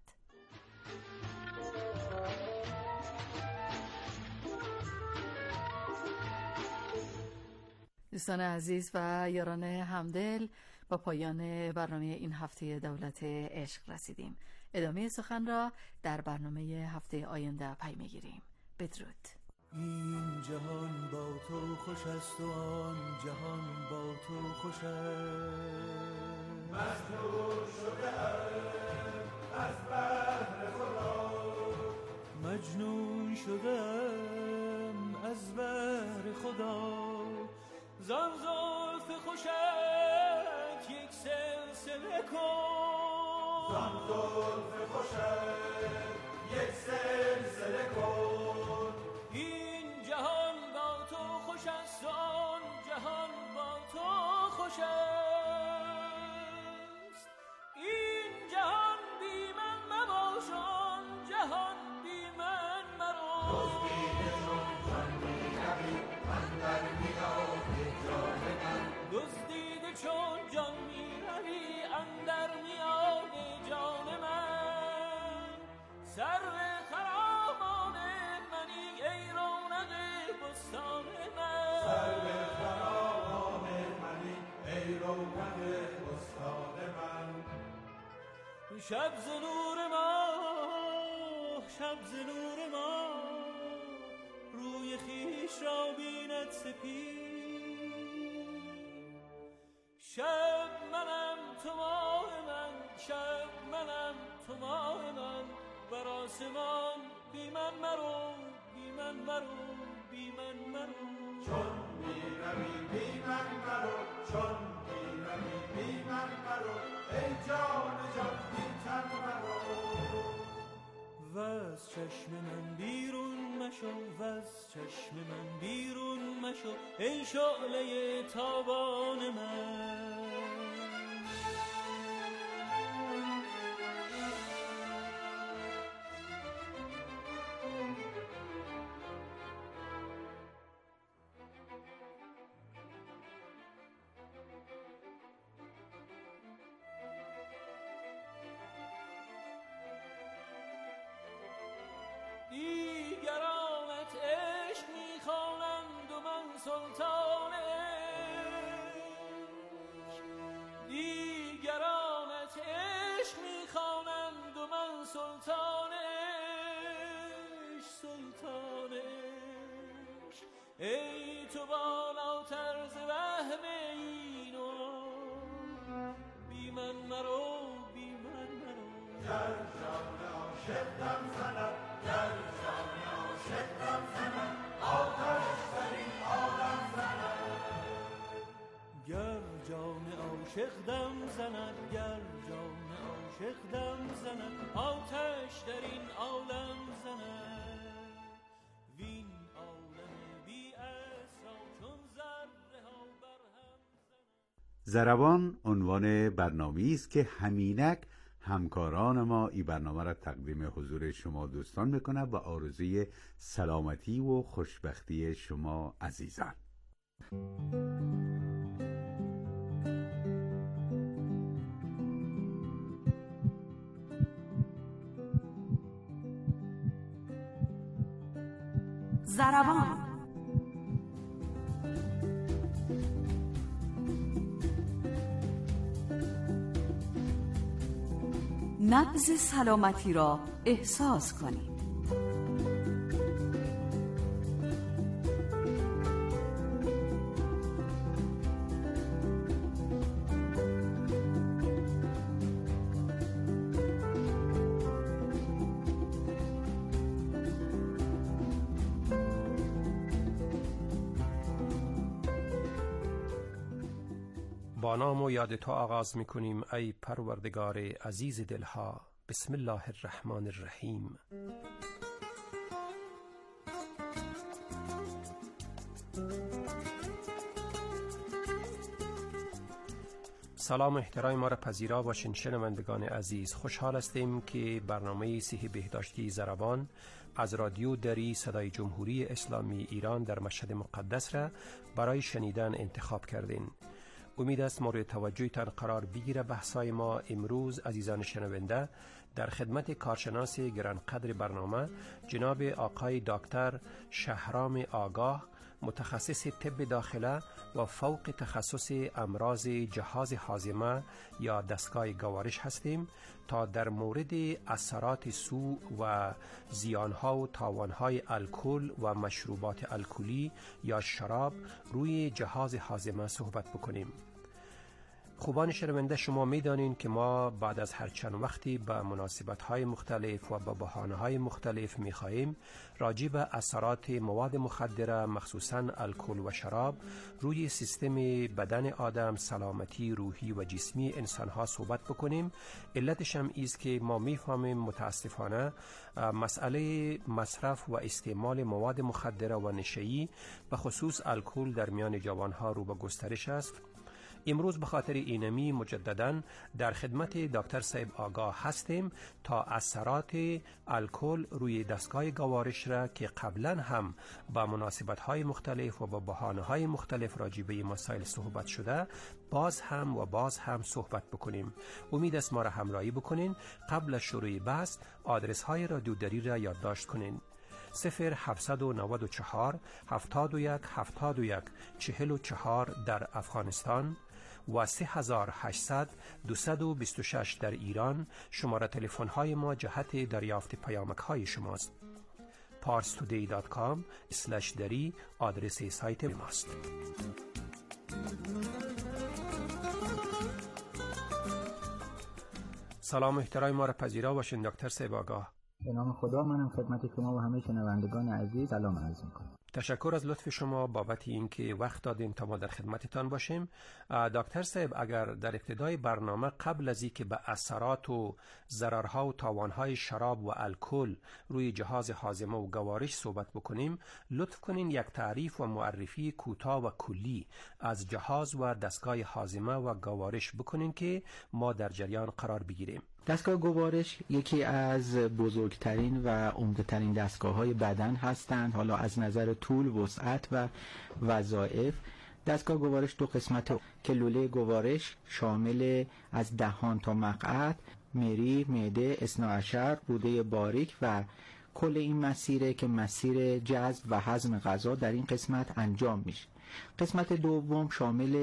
دوستان عزیز و یاران همدل، با پایان برنامه این هفته دولت عشق رسیدیم. ادامه سخن را در برنامه هفته آینده پی میگیریم. بدرود. این جهان با تو خوش است و آن جهان با تو خوش است. مجنون شده‌ام از بحر خدا، مجنون شده‌ام از بحر خدا. زان زلف خوشت یک سلسله کن، زان زلف خوشت یک سلسله کن. این جهان با تو خوش است و آن جهان با تو خوش است. این جهان بی من مباش، آن جهان بی من مرو. دزدیده چون جان می‌روی اندر میان جان من، دزدیده چون جان می‌روی اندر میان جان من. سرو خرامان منی ای رونق بستان من، سرو خرامان منی ای رونق بستان من. شب ز نور ماه، شب ز نور ماه، روی خویش را بیند سپید. شب منم تو ماه من، شب منم تو ماه من. بر آسمان بی من مرو، بی من مرو، بی من مرو. چون می‌روی بی من مرو، چون می‌روی بی من مرو. ای جان جان بی تن مرو. وز چشم من بیرون مشو، وز چشم من بیرون مشو، ای شعله تابان من. ای تو بالاتر ز وهم این و بی من مرو بی من مرو. گر جان عاشق دم زند، گر جان عاشق دم زند، آتش در این عالم زند. گر جان عاشق دم زند، گر جان عاشق دم زند، آتش در این عالم زند. وین عالم بی اسرا چون ذره ها برهم زند. ضربان عنوان برنامه‌ای است که همینک همکاران ما این برنامه را تقدیم حضور شما دوستان میکنه و آرزوی سلامتی و خوشبختی شما عزیزان. ضربان. نبض سلامتی را احساس کنید. با نام و یاد تو آغاز می کنیم ای پروردگار عزیز دلها. بسم الله الرحمن الرحیم. سلام و احترام ما را پذیرا باشین شنوندگان عزیز. خوشحال هستیم که برنامه صحی بهداشتی ضربان از رادیو دری صدای جمهوری اسلامی ایران در مشهد مقدس را برای شنیدن انتخاب کردین. امید است مورد توجهتان قرار بگیره. بحثای ما امروز عزیزان شنونده در خدمت کارشناس گرانقدر برنامه جناب آقای دکتر شهرام آگاه، متخصص طب داخله و فوق تخصص امراض جهاز هاضمه یا دستگاه گوارش هستیم تا در مورد اثرات سوء و زیانها و تاوانهای الکل و مشروبات الکلی یا شراب روی جهاز هاضمه صحبت بکنیم. خوبان شنونده، شما میدانین که ما بعد از هر چند وقتی به مناسبت‌های مختلف و به بهانه‌های مختلف می‌خواهیم راجع به اثرات مواد مخدره مخصوصاً الکل و شراب روی سیستم بدن آدم، سلامتی روحی و جسمی انسان‌ها صحبت بکنیم. علتش هم است که ما می‌فهمیم متاسفانه مسئله مصرف و استعمال مواد مخدره و نشه‌ای به خصوص الکل در میان جوان‌ها رو به گسترش است. امروز به خاطر اینمی مجدداً در خدمت دکتر صاحب آگاه هستیم تا اثرات الکل روی دستگاه گوارش را که قبلا هم با مناسبت‌های مختلف و با بهانه‌های مختلف راجع به این مسائل صحبت شده باز هم صحبت بکنیم. امید است ما را همراهی بکنین. قبل از شروع بحث آدرس‌های رادیو دری را یادداشت کنین: 0794 71 71 44 در افغانستان و 3800 226 در ایران. شماره تلفن های ما جهت دریافت پیامک های شماست. parstoday.com/dari آدرس سایت ماست. سلام احترام ما را پذیرا باشین دکتر صاحب آگاه. به نام خدا، منم خدمت شما و همه شنوندگان عزیز سلام عرض می‌کنم. تشکر از لطف شما بابت اینکه وقت دادین تا ما در خدمتتان باشیم. دکتر صاحب، اگر در ابتدای برنامه قبل از اینکه به اثرات و ضررها و تاوانهای شراب و الکل روی جهاز هاضمه و گوارش صحبت بکنیم، لطف کنین یک تعریف و معرفی کوتاه و کلی از جهاز و دستگاه هاضمه و گوارش بکنین که ما در جریان قرار بگیریم. دستگاه گوارش یکی از بزرگترین و عمده‌ترین دستگاه‌های بدن هستند. حالا از نظر طول، وسعت و وظایف، دستگاه گوارش دو قسمت که لوله گوارش شامل از دهان تا مقعد، مری، معده، اثناعشر، روده باریک و کل این مسیره که مسیر جذب و هضم غذا در این قسمت انجام میشه. قسمت دوم شامل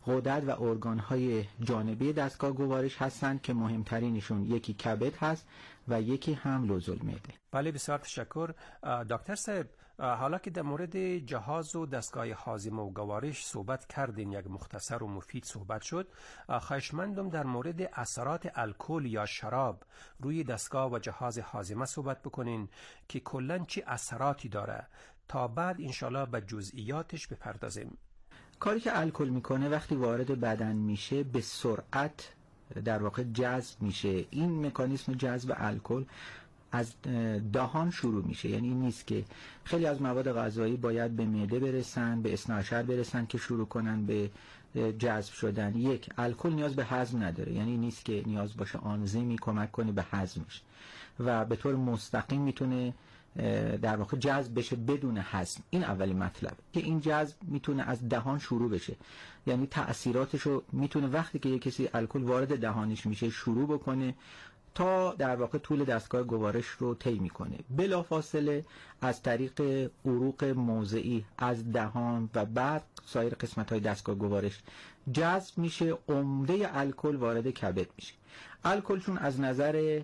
غدد و ارگان‌های جانبی دستگاه گوارش هستند که مهمترینشون یکی کبد هست و یکی هم لوزالمعده. بله بسیار تشکر دکتر صاحب. حالا که در مورد جهاز و دستگاه هاضمه و گوارش صحبت کردین، یک مختصر و مفید صحبت شد، خواهشمندم در مورد اثرات الکل یا شراب روی دستگاه و جهاز هاضمه صحبت بکنین که کلاً چه اثراتی داره تا بعد انشالله به جزئیاتش بپردازیم. کاری که الکل میکنه وقتی وارد بدن میشه به سرعت در واقع جذب میشه. این مکانیسم جذب الکل از دهان شروع میشه، یعنی این نیست که خیلی از مواد غذایی باید به معده برسن، به اثناعشر برسن که شروع کنن به جذب شدن. یک، الکل نیاز به هضم نداره، یعنی نیست که نیاز باشه آنزیمی کمک کنه به هضمش و به طور مستقیم میتونه در واقع جذب بشه بدون هضم. این اولین مطلب که این جذب میتونه از دهان شروع بشه، یعنی تأثیراتشو میتونه وقتی که یک کسی الکل وارد دهانش میشه شروع بکنه تا در واقع طول دستگاه گوارش رو طی میکنه. بلافاصله از طریق عروق موضعی از دهان و بعد سایر قسمت‌های دستگاه گوارش جذب میشه، عمده الکل وارد کبد میشه. الکل چون از نظر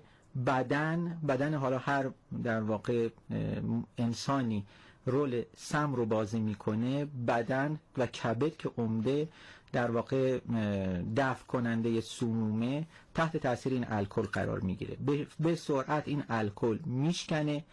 بدن حالا هر در واقع انسانی رول سم رو بازی میکنه، بدن و کبد که عمده در واقع دفع کننده سمومه تحت تاثیر این الکل قرار میگیره. به سرعت این الکل میشکنه،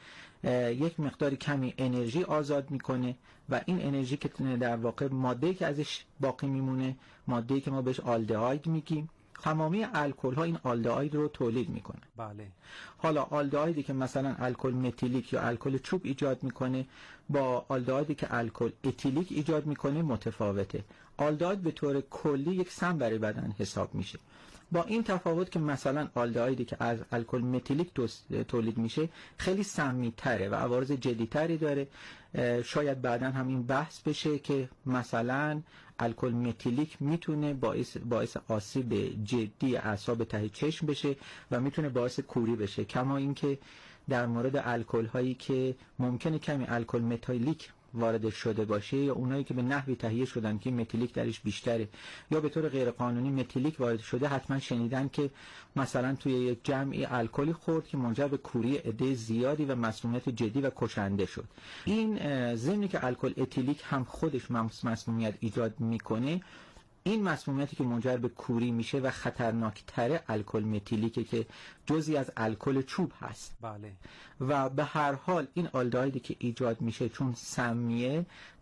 یک مقداری کمی انرژی آزاد میکنه و این انرژی که در واقع ماده‌ای که ازش باقی میمونه، ماده‌ای که ما بهش آلدهاید میگیم، تمامی الکل ها این آلدهاید رو تولید میکنه. بله. حالا آلدهایدی که مثلا الکل متیلیک یا الکل چوب ایجاد میکنه با آلدهایدی که الکل اتیلیک ایجاد میکنه متفاوته. آلدهاید به طور کلی یک سم برای بدن حساب میشه، با این تفاوت که مثلا آلدهایدی که از الکل متیلیک تولید میشه خیلی سمی تره و عوارض جدی تری داره. شاید بعداً هم این بحث بشه که مثلا الکل متیلیک میتونه باعث آسیب جدی اعصاب ته چشم بشه و میتونه باعث کوری بشه، کما اینکه در مورد الکل هایی که ممکنه کمی الکل متیلیک وارد شده باشه یا اونایی که به نحوی تهیه شدن که متیلیک درش بیشتره یا به طور غیر قانونی متیلیک وارد شده، حتما شنیدن که مثلا توی یک جمعی الکلی خورد که منجر به کوری عده زیادی و مسمومیت جدی و کشنده شد. این ضمنی که الکل اتیلیک هم خودش مسمومیت ایجاد میکنه، این مسمومیتی که منجر به کوری میشه و خطرناکتره الکل متیلیکه که جزئی از الکل چوب هست. بله. و به هر حال این آلدهایدی که ایجاد میشه چون سمیه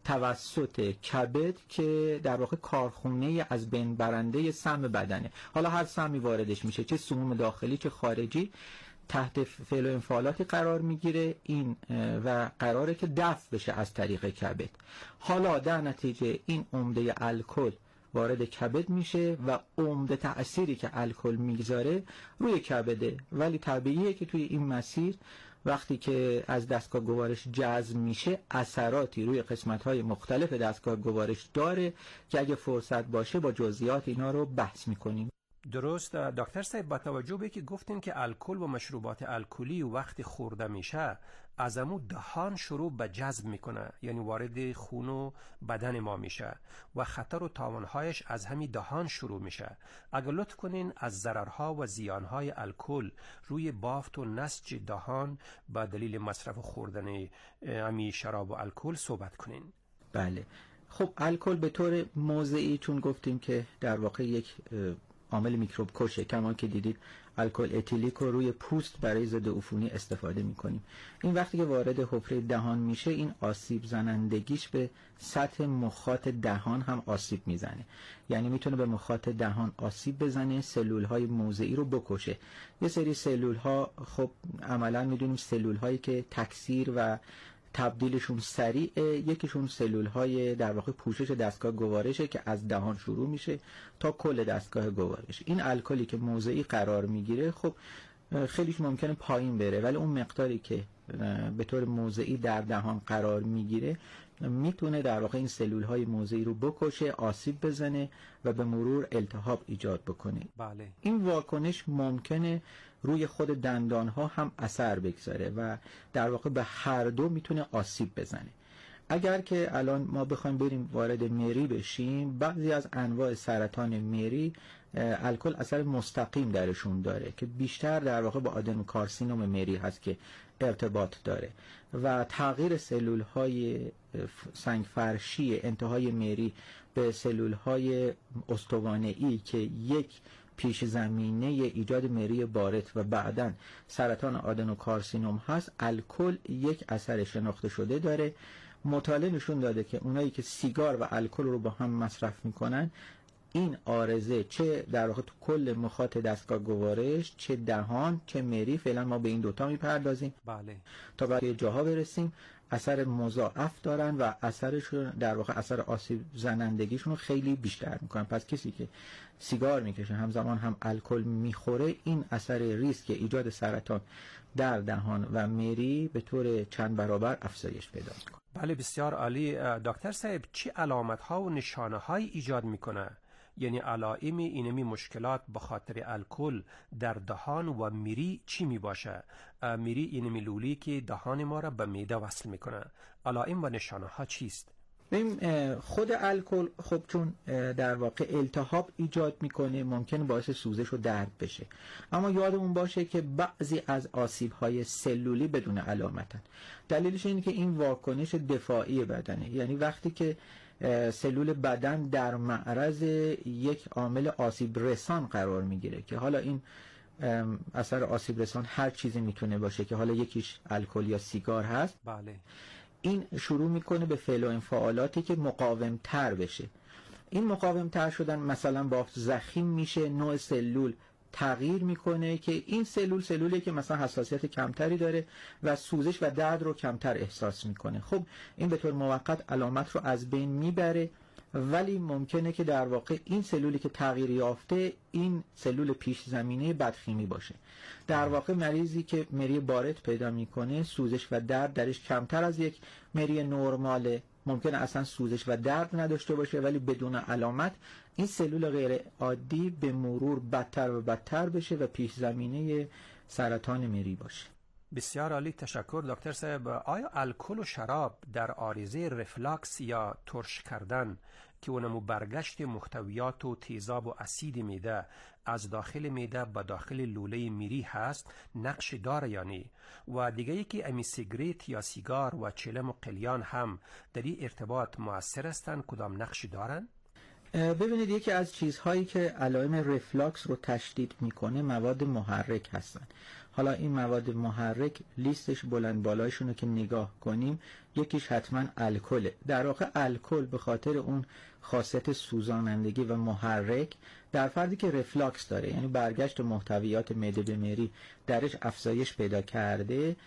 توسط کبد که در واقع کارخونه از بین برنده سم بدنه، حالا هر سمی واردش میشه چه سموم داخلی چه خارجی تحت فعل و انفعالاتی قرار میگیره این و قراره که دفع بشه از طریق کبد. حالا در نتیجه این عمده الکل وارد کبد میشه و عمده تأثیری که الکل میگذاره روی کبده، ولی طبیعیه که توی این مسیر وقتی که از دستگاه گوارش جذب میشه اثراتی روی قسمت‌های مختلف دستگاه گوارش داره که اگه فرصت باشه با جزئیات اینا رو بحث میکنیم. درست دکتر صاحب، با توجه به که گفتین که الکل و مشروبات الکلی وقتی خورده میشه از امو دهان شروع به جذب میکنه، یعنی وارد خون و بدن ما میشه و خطر و تاوانهایش از همین دهان شروع میشه. اگر لطف کنین از ضررها و زیانهای الکل روی بافت و نسج دهان با دلیل مصرف و خوردن همین شراب و الکل صحبت کنین. بله. خب الکل به طور موضعی چون گفتیم که در واقع یک عامل میکروب کشه، کما که دیدید الکل اتیلیک رو روی پوست برای ضد عفونی استفاده میکنیم. این وقتی که وارد حفره دهان میشه این آسیب زنندگیش به سطح مخاط دهان هم آسیب میزنه، یعنی میتونه به مخاط دهان آسیب بزنه، سلول های موضعی رو بکشه. یه سری سلول ها خب عملا میدونیم سلول هایی که تکثیر و تبدیلشون سریع، یکیشون سلول های در واقع پوشش دستگاه گوارشه که از دهان شروع میشه تا کل دستگاه گوارش. این الکلی که موضعی قرار میگیره خب خیلیش ممکنه پایین بره، ولی اون مقداری که به طور موضعی در دهان قرار میگیره میتونه در واقع این سلول های موضعی رو بکشه، آسیب بزنه و به مرور التهاب ایجاد بکنه. بله. این واکنش ممکنه روی خود دندان ها هم اثر بگذاره و در واقع به هر دو میتونه آسیب بزنه. اگر که الان ما بخوایم بریم وارد مری بشیم، بعضی از انواع سرطان مری الکل اثر مستقیم درشون داره که بیشتر در واقع با آدنوکارسینوم مری هست که ارتباط داره و تغییر سلول‌های سنگفرشی انتهای مری به سلول‌های استوانه‌ای که یک پیش زمینه ایجاد مری بارد و بعداً سرطان آدنوکارسینوم هست، الکل یک اثر شناخته شده داره. مطالعه نشون داده که اونایی که سیگار و الکل رو با هم مصرف میکنن، این عارضه چه در واقع تو کل مخاط دستگاه گوارش، چه دهان، چه مری، فعلا ما به این دوتا میپردازیم بله، تا به جاها برسیم، اثر مضاعف دارن و اثرشون در واقع اثر آسیب زنندگیشون رو خیلی بیشتر میکنن. پس کسی که سیگار میکشه همزمان هم الکل میخوره، این اثر ریسک ایجاد سرطان در دهان و مری به طور چند برابر افزایش پیدا میکنه. بله بسیار عالی. دکتر صاحب، چی علامت ها و نشانه های ایجاد میکنه؟ یعنی علائم اینمی مشکلات به خاطر الکل در دهان و مری چی می باشه؟ مری اینمی لولی که دهان ما را به معده وصل میکنه، علائم و نشانه ها چیست؟ خود الکل خب چون در واقع التهاب ایجاد میکنه، ممکن باعث سوزش و درد بشه، اما یادمون باشه که بعضی از آسیب‌های سلولی بدون علامتن. دلیلش اینه که این واکنش دفاعی بدنه، یعنی وقتی که سلول بدن در معرض یک عامل آسیب رسان قرار میگیره که حالا این اثر آسیب رسان هر چیزی میتونه باشه که حالا یکیش الکل یا سیگار هست، بله، این شروع میکنه به فعل و انفعالاتی که مقاوم تر بشه. این مقاوم تر شدن مثلا بافت زخیم میشه، نوع سلول تغییر میکنه که این سلولی که مثلا حساسیت کمتری داره و سوزش و درد رو کمتر احساس میکنه. خب این به طور موقت علامت رو از بین میبره، ولی ممکنه که در واقع این سلولی که تغییر یافته این سلول پیش زمینه بدخیمی باشه. در واقع مریضی که مری بارد پیدا میکنه، سوزش و درد درش کمتر از یک مری نرماله، ممکنه اصلا سوزش و درد نداشته باشه ولی بدون علامت این سلول غیر عادی به مرور بدتر و بدتر بشه و پیش زمینه سرطان مری باشه. بسیار عالی، تشکر دکتر صاحب. آیا الکل و شراب در عارضه رفلاکس یا ترش کردن که اونمو برگشت محتویات و تیزاب و اسید معده از داخل معده به داخل لوله مری هست نقش داره یا نه؟ و دیگه یکی امی سیگریت یا سیگار و چلم و قلیان هم در این ارتباط مؤثر هستند، کدام نقشی دارن؟ ببینید، یکی از چیزهایی که علائم رفلاکس رو تشدید میکنه مواد محرک هستن. حالا این مواد محرک لیستش بلند بالایشون رو که نگاه کنیم، یکیش حتما الکله. در واقع الکل به خاطر اون خاصیت سوزانندگی و محرک در فردی که رفلاکس داره، یعنی برگشت محتویات معده به مری درش افزایش پیدا کرده،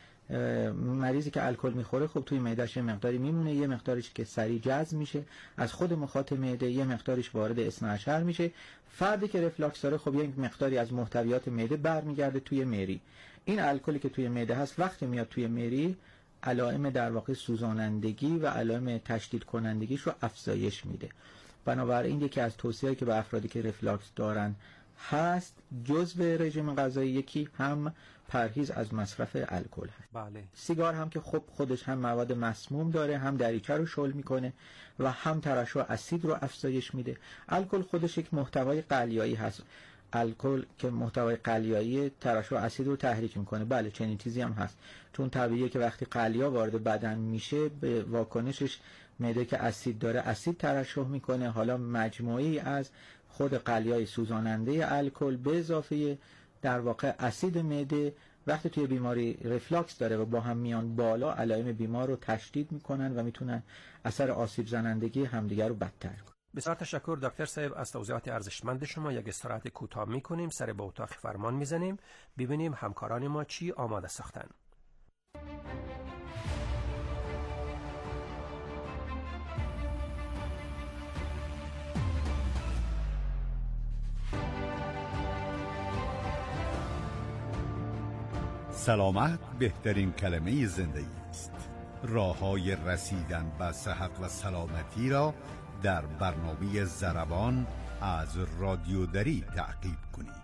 مریضی که الکل میخوره خب توی معدهش یه مقداری میمونه، یه مقدارش که سریع جذب میشه از خود مخاط معده، یه مقدارش وارد اثنی عشر میشه. فردی که رفلاکس داره خب یه مقداری از محتویات معده برمیگرده توی مری. این الکلی که توی معده هست وقتی میاد توی مری، علائم در واقع سوزانندگی و علائم تشدید کنندگیش رو افزایش میده. بنابراین یکی از توصیه‌ای که به افرادی که رفلاکس دارن هست، جزء رژیم غذایی یکی هم پرهیز از مصرف الکل هست. بله. سیگار هم که خب خودش هم مواد مسموم داره، هم دریچه رو شل میکنه و هم ترشح اسید رو افزایش میده. الکل خودش یک محتوای قلیایی هست. الکل که محتوای قلیایی ترشح اسید رو تحریک میکنه. بله، چنین چیزی هم هست، چون طبیعیه که وقتی قلیا وارد بدن میشه به واکنشش معده که اسید داره اسید ترشح میکنه. حالا مجموعی از خود قلیای سوزاننده الکل به اضافه در واقع اسید معده وقتی توی بیماری رفلاکس داره و با هم میان بالا، علائم بیمار رو تشدید میکنن و میتونن اثر آسیب زنندگی همدیگر رو بدتر کنن. بسیار تشکر دکتر صاحب از توضیحات ارزشمند شما. یک استراحت کوتاه میکنیم، سر به اتاق فرمان میزنیم، ببینیم همکاران ما چی آماده ساختن. سلامت بهترین کلمه زندگی است. راه‌های رسیدن به صحت و سلامتی را در برنامه ضربان از رادیو دری تعقیب کنید.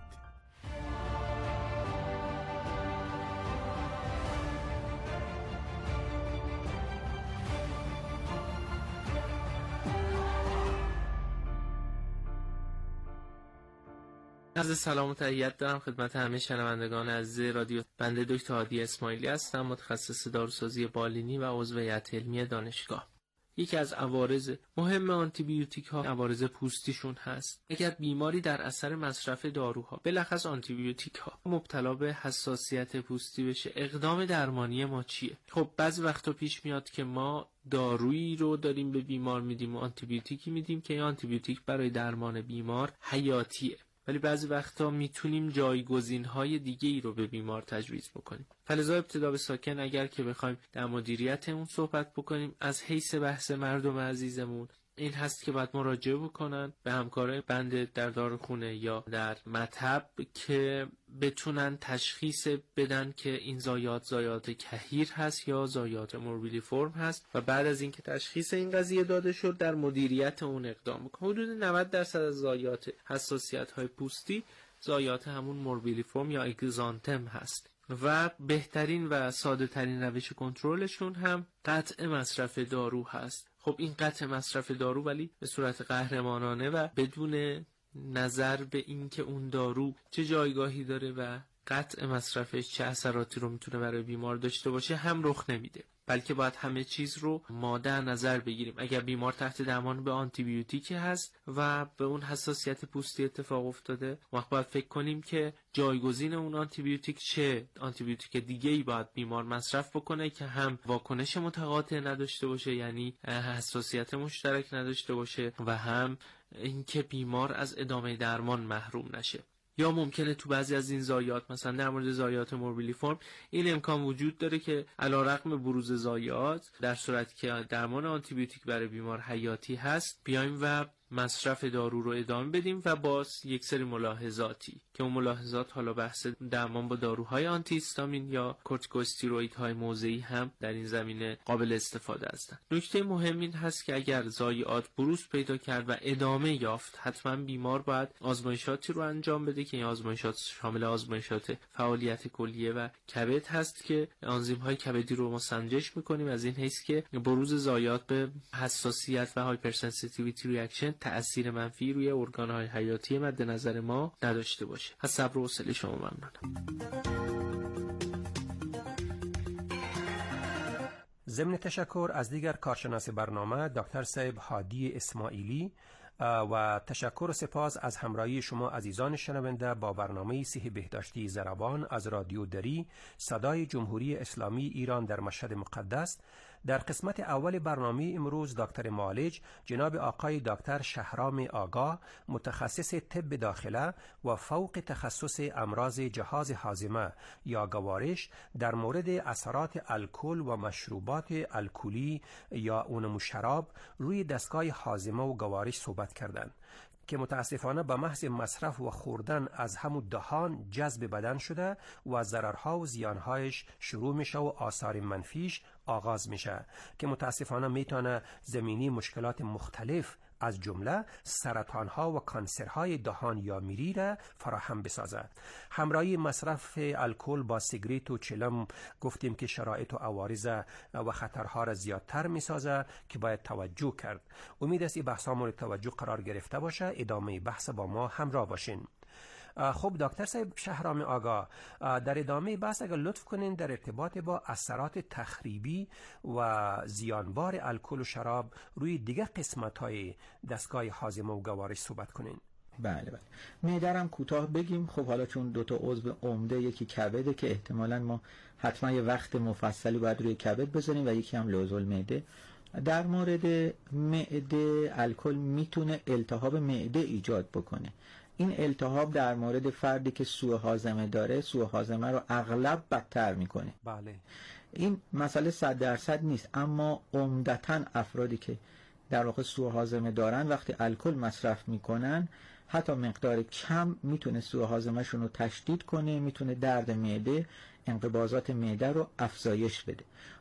عرض سلام و تحیت دارم خدمت همه شنوندگان عزیز رادیو. بنده دکتر هادی اسماعیلی هستم، متخصص داروسازی بالینی و عضو هیئت علمی دانشگاه. یکی از عوارض مهم آنتی بیوتیک ها عوارض پوستیشون هست. اگر بیماری در اثر مصرف داروها بلخص آنتی بیوتیک ها مبتلا به حساسیت پوستی بشه، اقدام درمانی ما چیه؟ خب بعضی وقتا پیش میاد که ما دارویی رو داریم به بیمار میدیم و آنتی بیوتیکی میدیم که این آنتی بیوتیک برای درمان بیمار حیاتیه، ولی بعضی وقتا میتونیم جایگزین‌های دیگه‌ای رو به بیمار تجویز بکنیم. فلذا ابتدا به ساکن اگر که بخوایم در مدیریت اون صحبت بکنیم، از حیث بحث مردم عزیزمون این هست که باید مراجعه بکنن به همکارای بنده در داروخونه یا در مطب که بتونن تشخیص بدن که این ضایعات کحیر هست یا ضایعات موربیلیفرم هست و بعد از اینکه تشخیص این قضیه داده شد در مدیریت اون اقدام بکنن. حدود 90% از ضایعات حساسیت‌های پوستی ضایعات همون موربیلیفرم یا اگزانتم هست و بهترین و ساده ترین روش کنترلشون هم قطع مصرف دارو هست. خب این قطع مصرف دارو ولی به صورت قهرمانانه و بدون نظر به این که اون دارو چه جایگاهی داره و قطع مصرفش چه اثراتی رو میتونه برای بیمار داشته باشه هم رخ نمیده، بلکه باید همه چیز رو ما در نظر بگیریم. اگر بیمار تحت درمان به آنتی بیوتیک هست و به اون حساسیت پوستی اتفاق افتاده، وقت باید فکر کنیم که جایگزین اون آنتی بیوتیک چه آنتی بیوتیک دیگه‌ای باید بیمار مصرف بکنه که هم واکنش متقاطع نداشته باشه، یعنی حساسیت مشترک نداشته باشه، و هم اینکه بیمار از ادامه درمان محروم نشه. یا ممکنه تو بعضی از این ضایعات، مثلا در مورد ضایعات موربیلیفرم، این امکان وجود داره که علیرغم بروز ضایعات در صورتی که درمان آنتی بیوتیک برای بیمار حیاتی هست بیایم و مصرف دارو رو ادامه بدیم و باز یک سری ملاحظاتی که اون ملاحظات حالا بحث درمان با داروهای آنتی هیستامین یا کورتیکوستیروئیدهای موضعی هم در این زمینه قابل استفاده هستند. نکته مهم این هست که اگر ضایعات بروز پیدا کرد و ادامه یافت، حتما بیمار باید آزمایشاتی رو انجام بده که این آزمایشات شامل آزمایشات فعالیت کلیه و کبد هست که آنزیم‌های کبدی رو ما سنجش می‌کنیم، از این حیث که بروز ضایعات به حساسیت و هایپرسنسیتیویتی ریاکشن تأثیر منفی روی ارگان‌های حیاتی مد نظر ما نداشته باشه. از صبر و حوصله شما ممنونم. ضمن تشکر از دیگر کارشناس برنامه دکتر صاحب هادی اسماعیلی و تشکر و سپاس از همراهی شما عزیزان شنونده با برنامه صحت بهداشتی ضربان از رادیو دری صدای جمهوری اسلامی ایران در مشهد مقدس. در قسمت اول برنامه امروز دکتر معالج جناب آقای دکتر شهرام آگاه، متخصص طب داخله و فوق تخصص امراض جهاز هاضمه یا گوارش، در مورد اثرات الکل و مشروبات الکلی یا اونم شراب روی دستگاه هاضمه و گوارش صحبت کردند که متاسفانه به محض مصرف و خوردن از همون دهان جذب بدن شده و ضررها و زیانهایش شروع میشه و آثار منفیش آغاز میشه که متاسفانه میتونه زمینی مشکلات مختلف از جمله سرطانها و کانسرهای دهان یا میری را فراهم بسازد. همراهی مصرف الکل با سیگریت و چلم گفتیم که شرایط و عوارض و خطرها را زیادتر میسازه که باید توجه کرد. امید است این بحث مورد توجه قرار گرفته باشه. ادامه بحث با ما همراه باشین. خب دکتر صاحب شهرام آگاه، در ادامه بحث اگر لطف کنین در ارتباط با اثرات تخریبی و زیانبار الکل و شراب روی دیگه قسمت‌های دستگاه هاضمه و گوارش صحبت کنین. بله. معده‌ام کوتاه بگیم. خب حالا چون دو تا عضو عمده، یکی کبده که احتمالاً ما حتما یه وقت مفصلی باید روی کبد بذاریم و یکی هم لوز المعده. در مورد معده الکل میتونه التهاب معده ایجاد بکنه. این التهاب در مورد فردی که سوء هاضمه داره، سوء هاضمه رو اغلب بدتر میکنه. بله. این مسئله 100% نیست، اما عمدتاً افرادی که در واقع سوء هاضمه دارن وقتی الکل مصرف میکنن حتی مقدار کم میتونه سوء هاضمه شون رو تشدید کنه، میتونه درد معده، انقباضات معده رو افزایش بده.